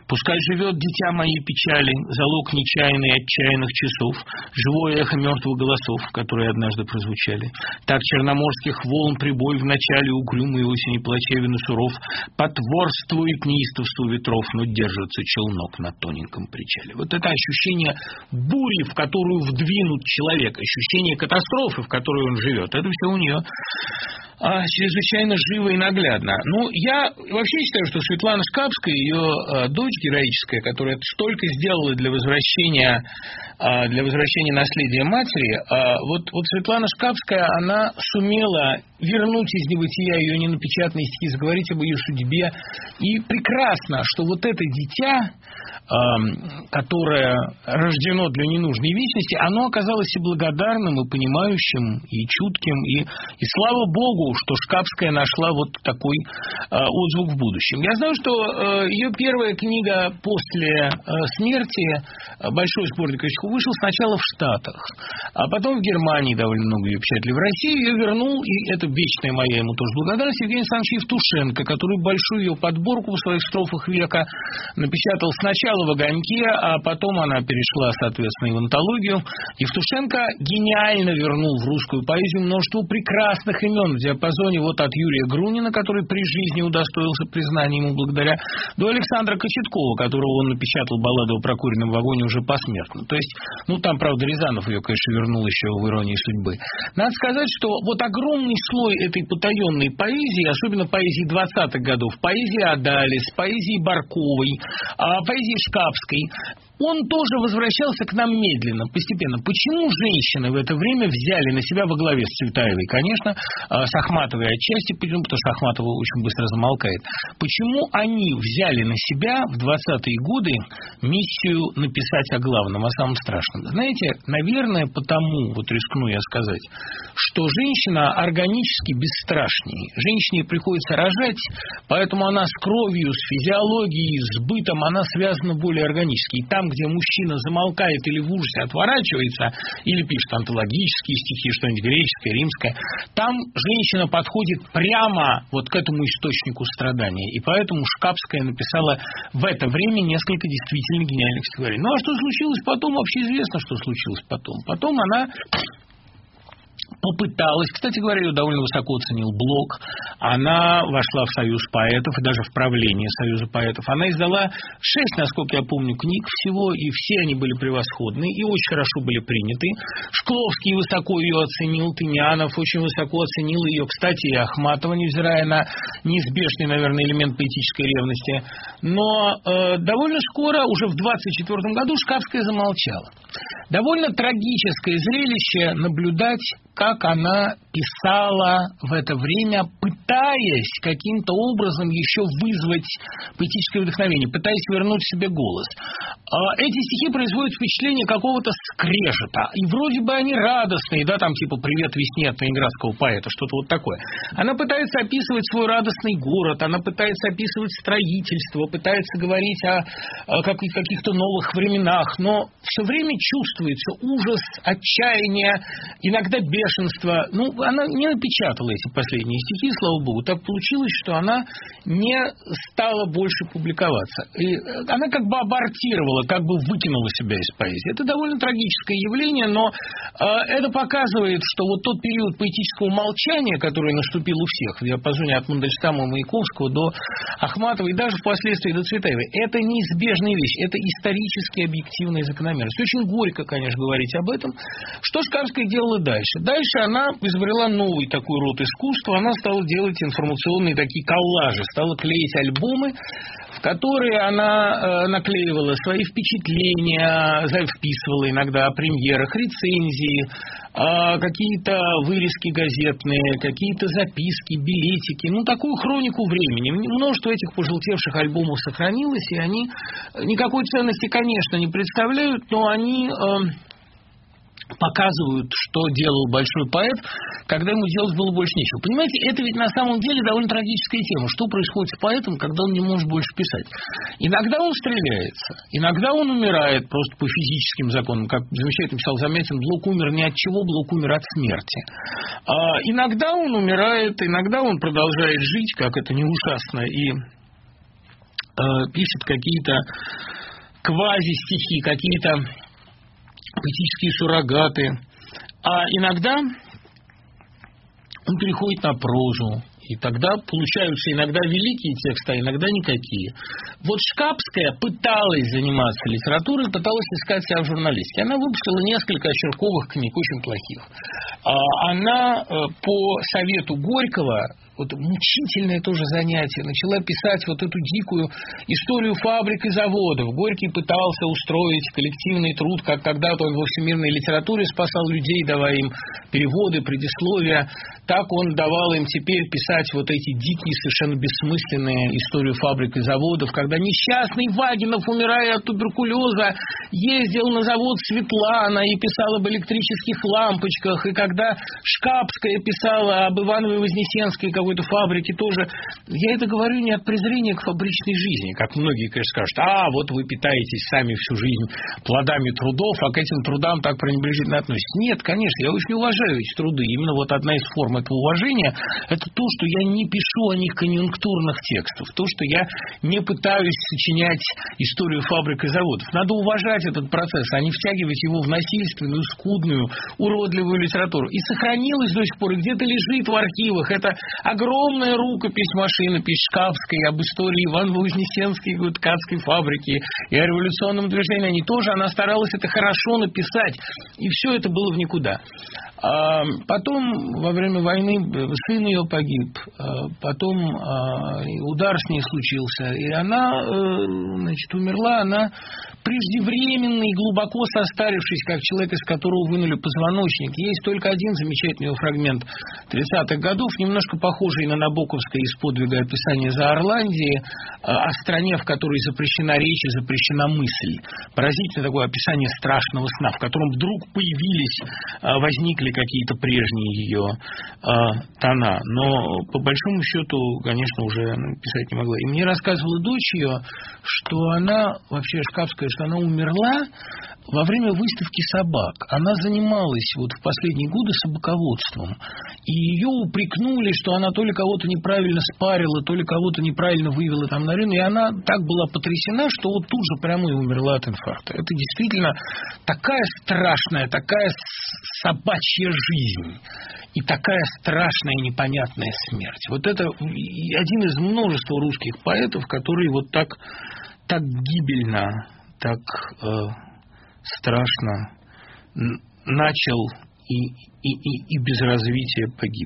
Пускай живет дитя моей печали, залог нечаянный отчаянных часов, живое эхо мертвых голосов, которые однажды прозвучали. Так черноморских волн прибой в начале угрюмой осени плачевен и суров, потворствует неистовству ветров, но держится челнок на тоненьком причале. Вот это ощущение бури, в которую вдвинут человек, ощущение катастрофы, в которой он живет, это все у нее а, чрезвычайно живо и наглядно. Ну, я вообще считаю, что Светлана Шкапская, ее а, дочь героическая, которая столько сделала для возвращения, а, для возвращения наследия матери, а, вот, вот Светлана Шкапская, она сумела вернуть из небытия ее ненапечатанные стихи, заговорить об ее судьбе. И прекрасно, что вот это дитя, которое рождено для ненужной вечности, оно оказалось и благодарным, и понимающим, и чутким, и, и слава Богу, что Шкапская нашла вот такой а, отзвук в будущем. Я знаю, что а, ее первая книга после а, смерти, большой сборник стихов, вышел сначала в Штатах, а потом в Германии довольно много ее печатали. В России ее вернул, и это вечная моя ему тоже благодарность, Евгений Александрович Евтушенко, который большую ее подборку в своих строфах века напечатал сначала в «Огоньке», а потом она перешла, соответственно, и в антологию. Евтушенко гениально вернул в русскую поэзию множество прекрасных имен в диапазоне вот от Юрия Грунина, который при жизни удостоился признания ему благодаря, до Александра Кочеткова, которого он напечатал балладу о прокуренном вагоне уже посмертно. То есть, ну, там, правда, Рязанов ее, конечно, вернул еще в «Иронии судьбы». Надо сказать, что вот огромный слой этой потаенной поэзии, особенно поэзии двадцатых годов, поэзии Адалис, поэзии Барковой, поэзии Шкапской, он тоже возвращался к нам медленно, постепенно. Почему женщины в это время взяли на себя во главе с Цветаевой, конечно, с Ахматовой отчасти, потому что Ахматова очень быстро замолкает. Почему они взяли на себя в двадцатые годы миссию написать о главном, о самом страшном? Знаете, наверное, потому, вот рискну я сказать, что женщина органически бесстрашнее. Женщине приходится рожать, поэтому она с кровью, с физиологией, с бытом, она связана более органически. И там, где мужчина замолкает или в ужасе отворачивается, или пишет антологические стихи, что-нибудь греческое, римское, там женщина подходит прямо вот к этому источнику страдания. И поэтому Шкапская написала в это время несколько действительно гениальных стихотворений. Ну, а что случилось потом, вообще известно, что случилось потом. Потом она попыталась, кстати говоря, ее довольно высоко оценил Блок, она вошла в Союз поэтов, и даже в правление Союза поэтов. Она издала шесть, насколько я помню, книг всего, и все они были превосходны, и очень хорошо были приняты. Шкловский высоко ее оценил, Тынянов очень высоко оценил ее, кстати, и Ахматова, невзирая на неизбежный, наверное, элемент поэтической ревности. Но э, довольно скоро, уже в двадцать четвёртом году, Шкапская замолчала. Довольно трагическое зрелище наблюдать, как она писала в это время, пытаясь каким-то образом еще вызвать поэтическое вдохновение, пытаясь вернуть себе голос. Эти стихи производят впечатление какого-то скрежета, и вроде бы они радостные, да, там типа «Привет весне» от ленинградского поэта, что-то вот такое. Она пытается описывать свой радостный город, она пытается описывать строительство, пытается говорить о, о каких-то новых временах, но все время чувствуется ужас, отчаяние, иногда бешенство. Ну, она не напечатала эти последние стихи, слава богу. Так получилось, что она не стала больше публиковаться. И она как бы абортировала, как бы выкинула себя из поэзии. Это довольно трагическое явление, но э, это показывает, что вот тот период поэтического молчания, который наступил у всех в диапазоне от Мандельштама, Маяковского до Ахматовой и даже впоследствии до Цветаевой, это неизбежная вещь, это исторически объективная закономерность. Очень горько, конечно, говорить об этом. Что Шкапская делала дальше? Дальше она изобрела новый такой род искусства, она стала делать информационные такие коллажи, стала клеить альбомы, в которые она э, наклеивала свои впечатления, вписывала иногда о премьерах, рецензии, э, какие-то вырезки газетные, какие-то записки, билетики, ну, такую хронику времени. Множество этих пожелтевших альбомов сохранилось, и они никакой ценности, конечно, не представляют, но они э, показывают, что делал большой поэт, когда ему делать было больше нечего. Понимаете, это ведь на самом деле довольно трагическая тема. Что происходит с поэтом, когда он не может больше писать? Иногда он стреляется, иногда он умирает просто по физическим законам. Как замечательно писал Замятин, Блок умер не от чего, Блок умер от смерти. А иногда он умирает, иногда он продолжает жить, как это не ужасно и пишет какие-то квази-стихи, какие-то поэтические суррогаты. А иногда он переходит на прозу. И тогда получаются иногда великие тексты, а иногда никакие. Вот Шкапская пыталась заниматься литературой, пыталась искать себя в журналистике. Она выпустила несколько очерковых книг, очень плохих. Она по совету Горького, вот мучительное тоже занятие, начала писать вот эту дикую историю фабрик и заводов. Горький пытался устроить коллективный труд, как когда-то он во всемирной литературе спасал людей, давая им переводы, предисловия. Так он давал им теперь писать вот эти дикие, совершенно бессмысленные историю фабрик и заводов, когда несчастный Вагинов, умирая от туберкулеза, ездил на завод Светлана и писал об электрических лампочках, и когда Шкапская писала об Иваново-Вознесенской какой-то фабрике тоже. Я это говорю не от презрения к фабричной жизни, как многие, конечно, скажут, а вот вы питаетесь сами всю жизнь плодами трудов, а к этим трудам так пренебрежительно относитесь. Нет, конечно, я очень уважаю эти труды. Именно вот одна из форм этого уважения – это то, что я не пишу о них конъюнктурных текстов, то, что я не пытаюсь сочинять историю фабрик и заводов. Надо уважать этот процесс, а не втягивать его в насильственную, скудную, уродливую литературу. И сохранилось до сих пор, и где-то лежит в архивах. Это огромная рукопись машинопись Шкапской об истории Иваново-Вознесенской ткацкой фабрики и о революционном движении. Они тоже, она старалась это хорошо написать, и все это было в никуда. А потом, во время войны, сын ее погиб, потом удар с ней случился, и она, значит, умерла, она преждевременно и глубоко состарившись, как человек, из которого вынули позвоночник. Есть только один замечательный его фрагмент тридцатых годов, немножко похожий на набоковское из подвига описание Заорландии, о стране, в которой запрещена речь и запрещена мысль. Поразительное такое описание страшного сна, в котором вдруг появились, возникли какие-то прежние ее тона. Но по большому счету, конечно, уже писать не могла. И мне рассказывала дочь ее, что она, вообще Шкапская, что она умерла во время выставки собак. Она занималась вот в последние годы собаководством. И ее упрекнули, что она то ли кого-то неправильно спарила, то ли кого-то неправильно вывела там на рынок. И она так была потрясена, что вот тут же прямо и умерла от инфаркта. Это действительно такая страшная, такая собачья жизнь. И такая страшная непонятная смерть. Вот это один из множества русских поэтов, который вот так, так гибельно, так э, страшно начал и, и, и, и без развития погиб.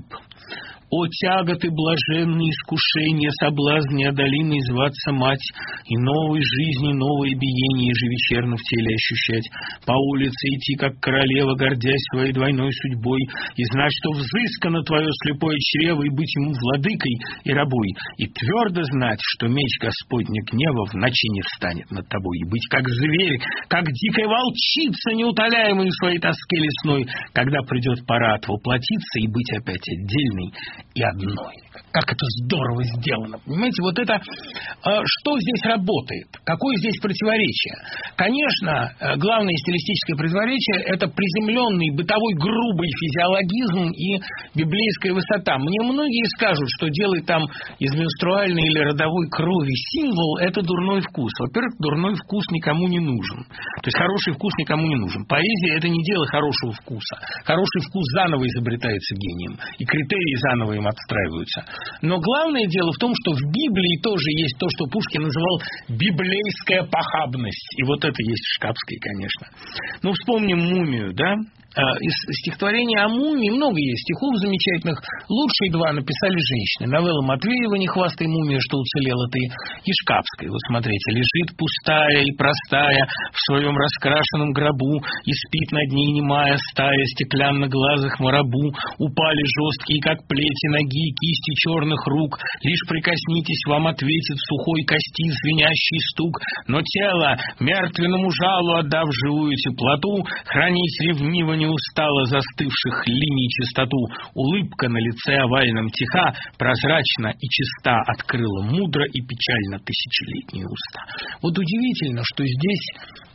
О тяготы блаженные, искушения, соблазн неодолимый зваться мать, и новой жизни, новое биение ежевечерно в теле ощущать, по улице идти, как королева, гордясь своей двойной судьбой, и знать, что взыскано твое слепое чрево, и быть ему владыкой и рабой, и твердо знать, что меч Господня гнева в ночи не встанет над тобой, и быть как зверь, как дикая волчица, неутоляемой в своей тоске лесной, когда придет пора отвоплотиться и быть опять отдельной и одной. Как это здорово сделано. Понимаете, вот это, что здесь работает? Какое здесь противоречие? Конечно, главное стилистическое противоречие – это приземленный, бытовой, грубый физиологизм и библейская высота. Мне многие скажут, что делать там из менструальной или родовой крови символ – это дурной вкус. Во-первых, дурной вкус никому не нужен. То есть хороший вкус никому не нужен. Поэзия – это не дело хорошего вкуса. Хороший вкус заново изобретается гением, и критерии заново им отстраиваются. Но главное дело в том, что в Библии тоже есть то, что Пушкин называл библейская похабность. И вот это есть в Шкапской, конечно. Ну, вспомним «Мумию», да? Из стихотворения о мумии много есть стихов замечательных. Лучшие два написали женщины. Новелла Матвеева «Не хвастай, мумия, что уцелела ты», и Шкапской. Вот смотрите, лежит пустая и простая в своем раскрашенном гробу, и спит над ней немая стая стеклянно-глазых марабу. Упали жесткие, как плети, ноги, кисти черных рук. Лишь прикоснитесь, вам ответит сухой кости звенящий стук. Но тело, мертвенному жалу отдав живую теплоту, хранить ревниво не устала застывших линий чистоту. Улыбка на лице овальном тиха, прозрачно и чиста, открыла мудро и печально тысячелетние уста. Вот удивительно, что здесь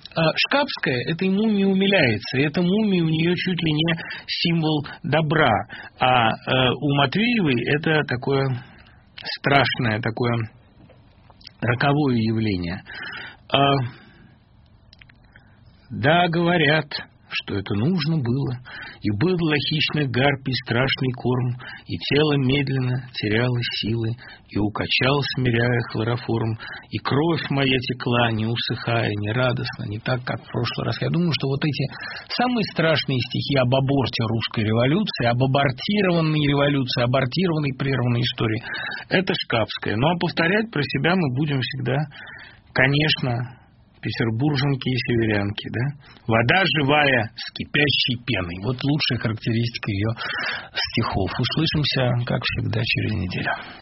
Шкапская этой мумии умиляется, и эта мумия у нее чуть ли не символ добра, а у Матвеевой это такое страшное, такое роковое явление. А, да, говорят, что это нужно было, и был для хищных гарпий страшный корм, и тело медленно теряло силы, и укачал, смиряя хлороформ, и кровь моя текла, не усыхая, не радостно, не так, как в прошлый раз. Я думаю, что вот эти самые страшные стихи об аборте русской революции, об абортированной революции, абортированной прерванной истории, это Шкапская. Ну, а повторять про себя мы будем всегда, конечно, петербурженки и северянки, да? Вода живая с кипящей пеной. Вот лучшая характеристика ее стихов. Услышимся, как всегда, через неделю.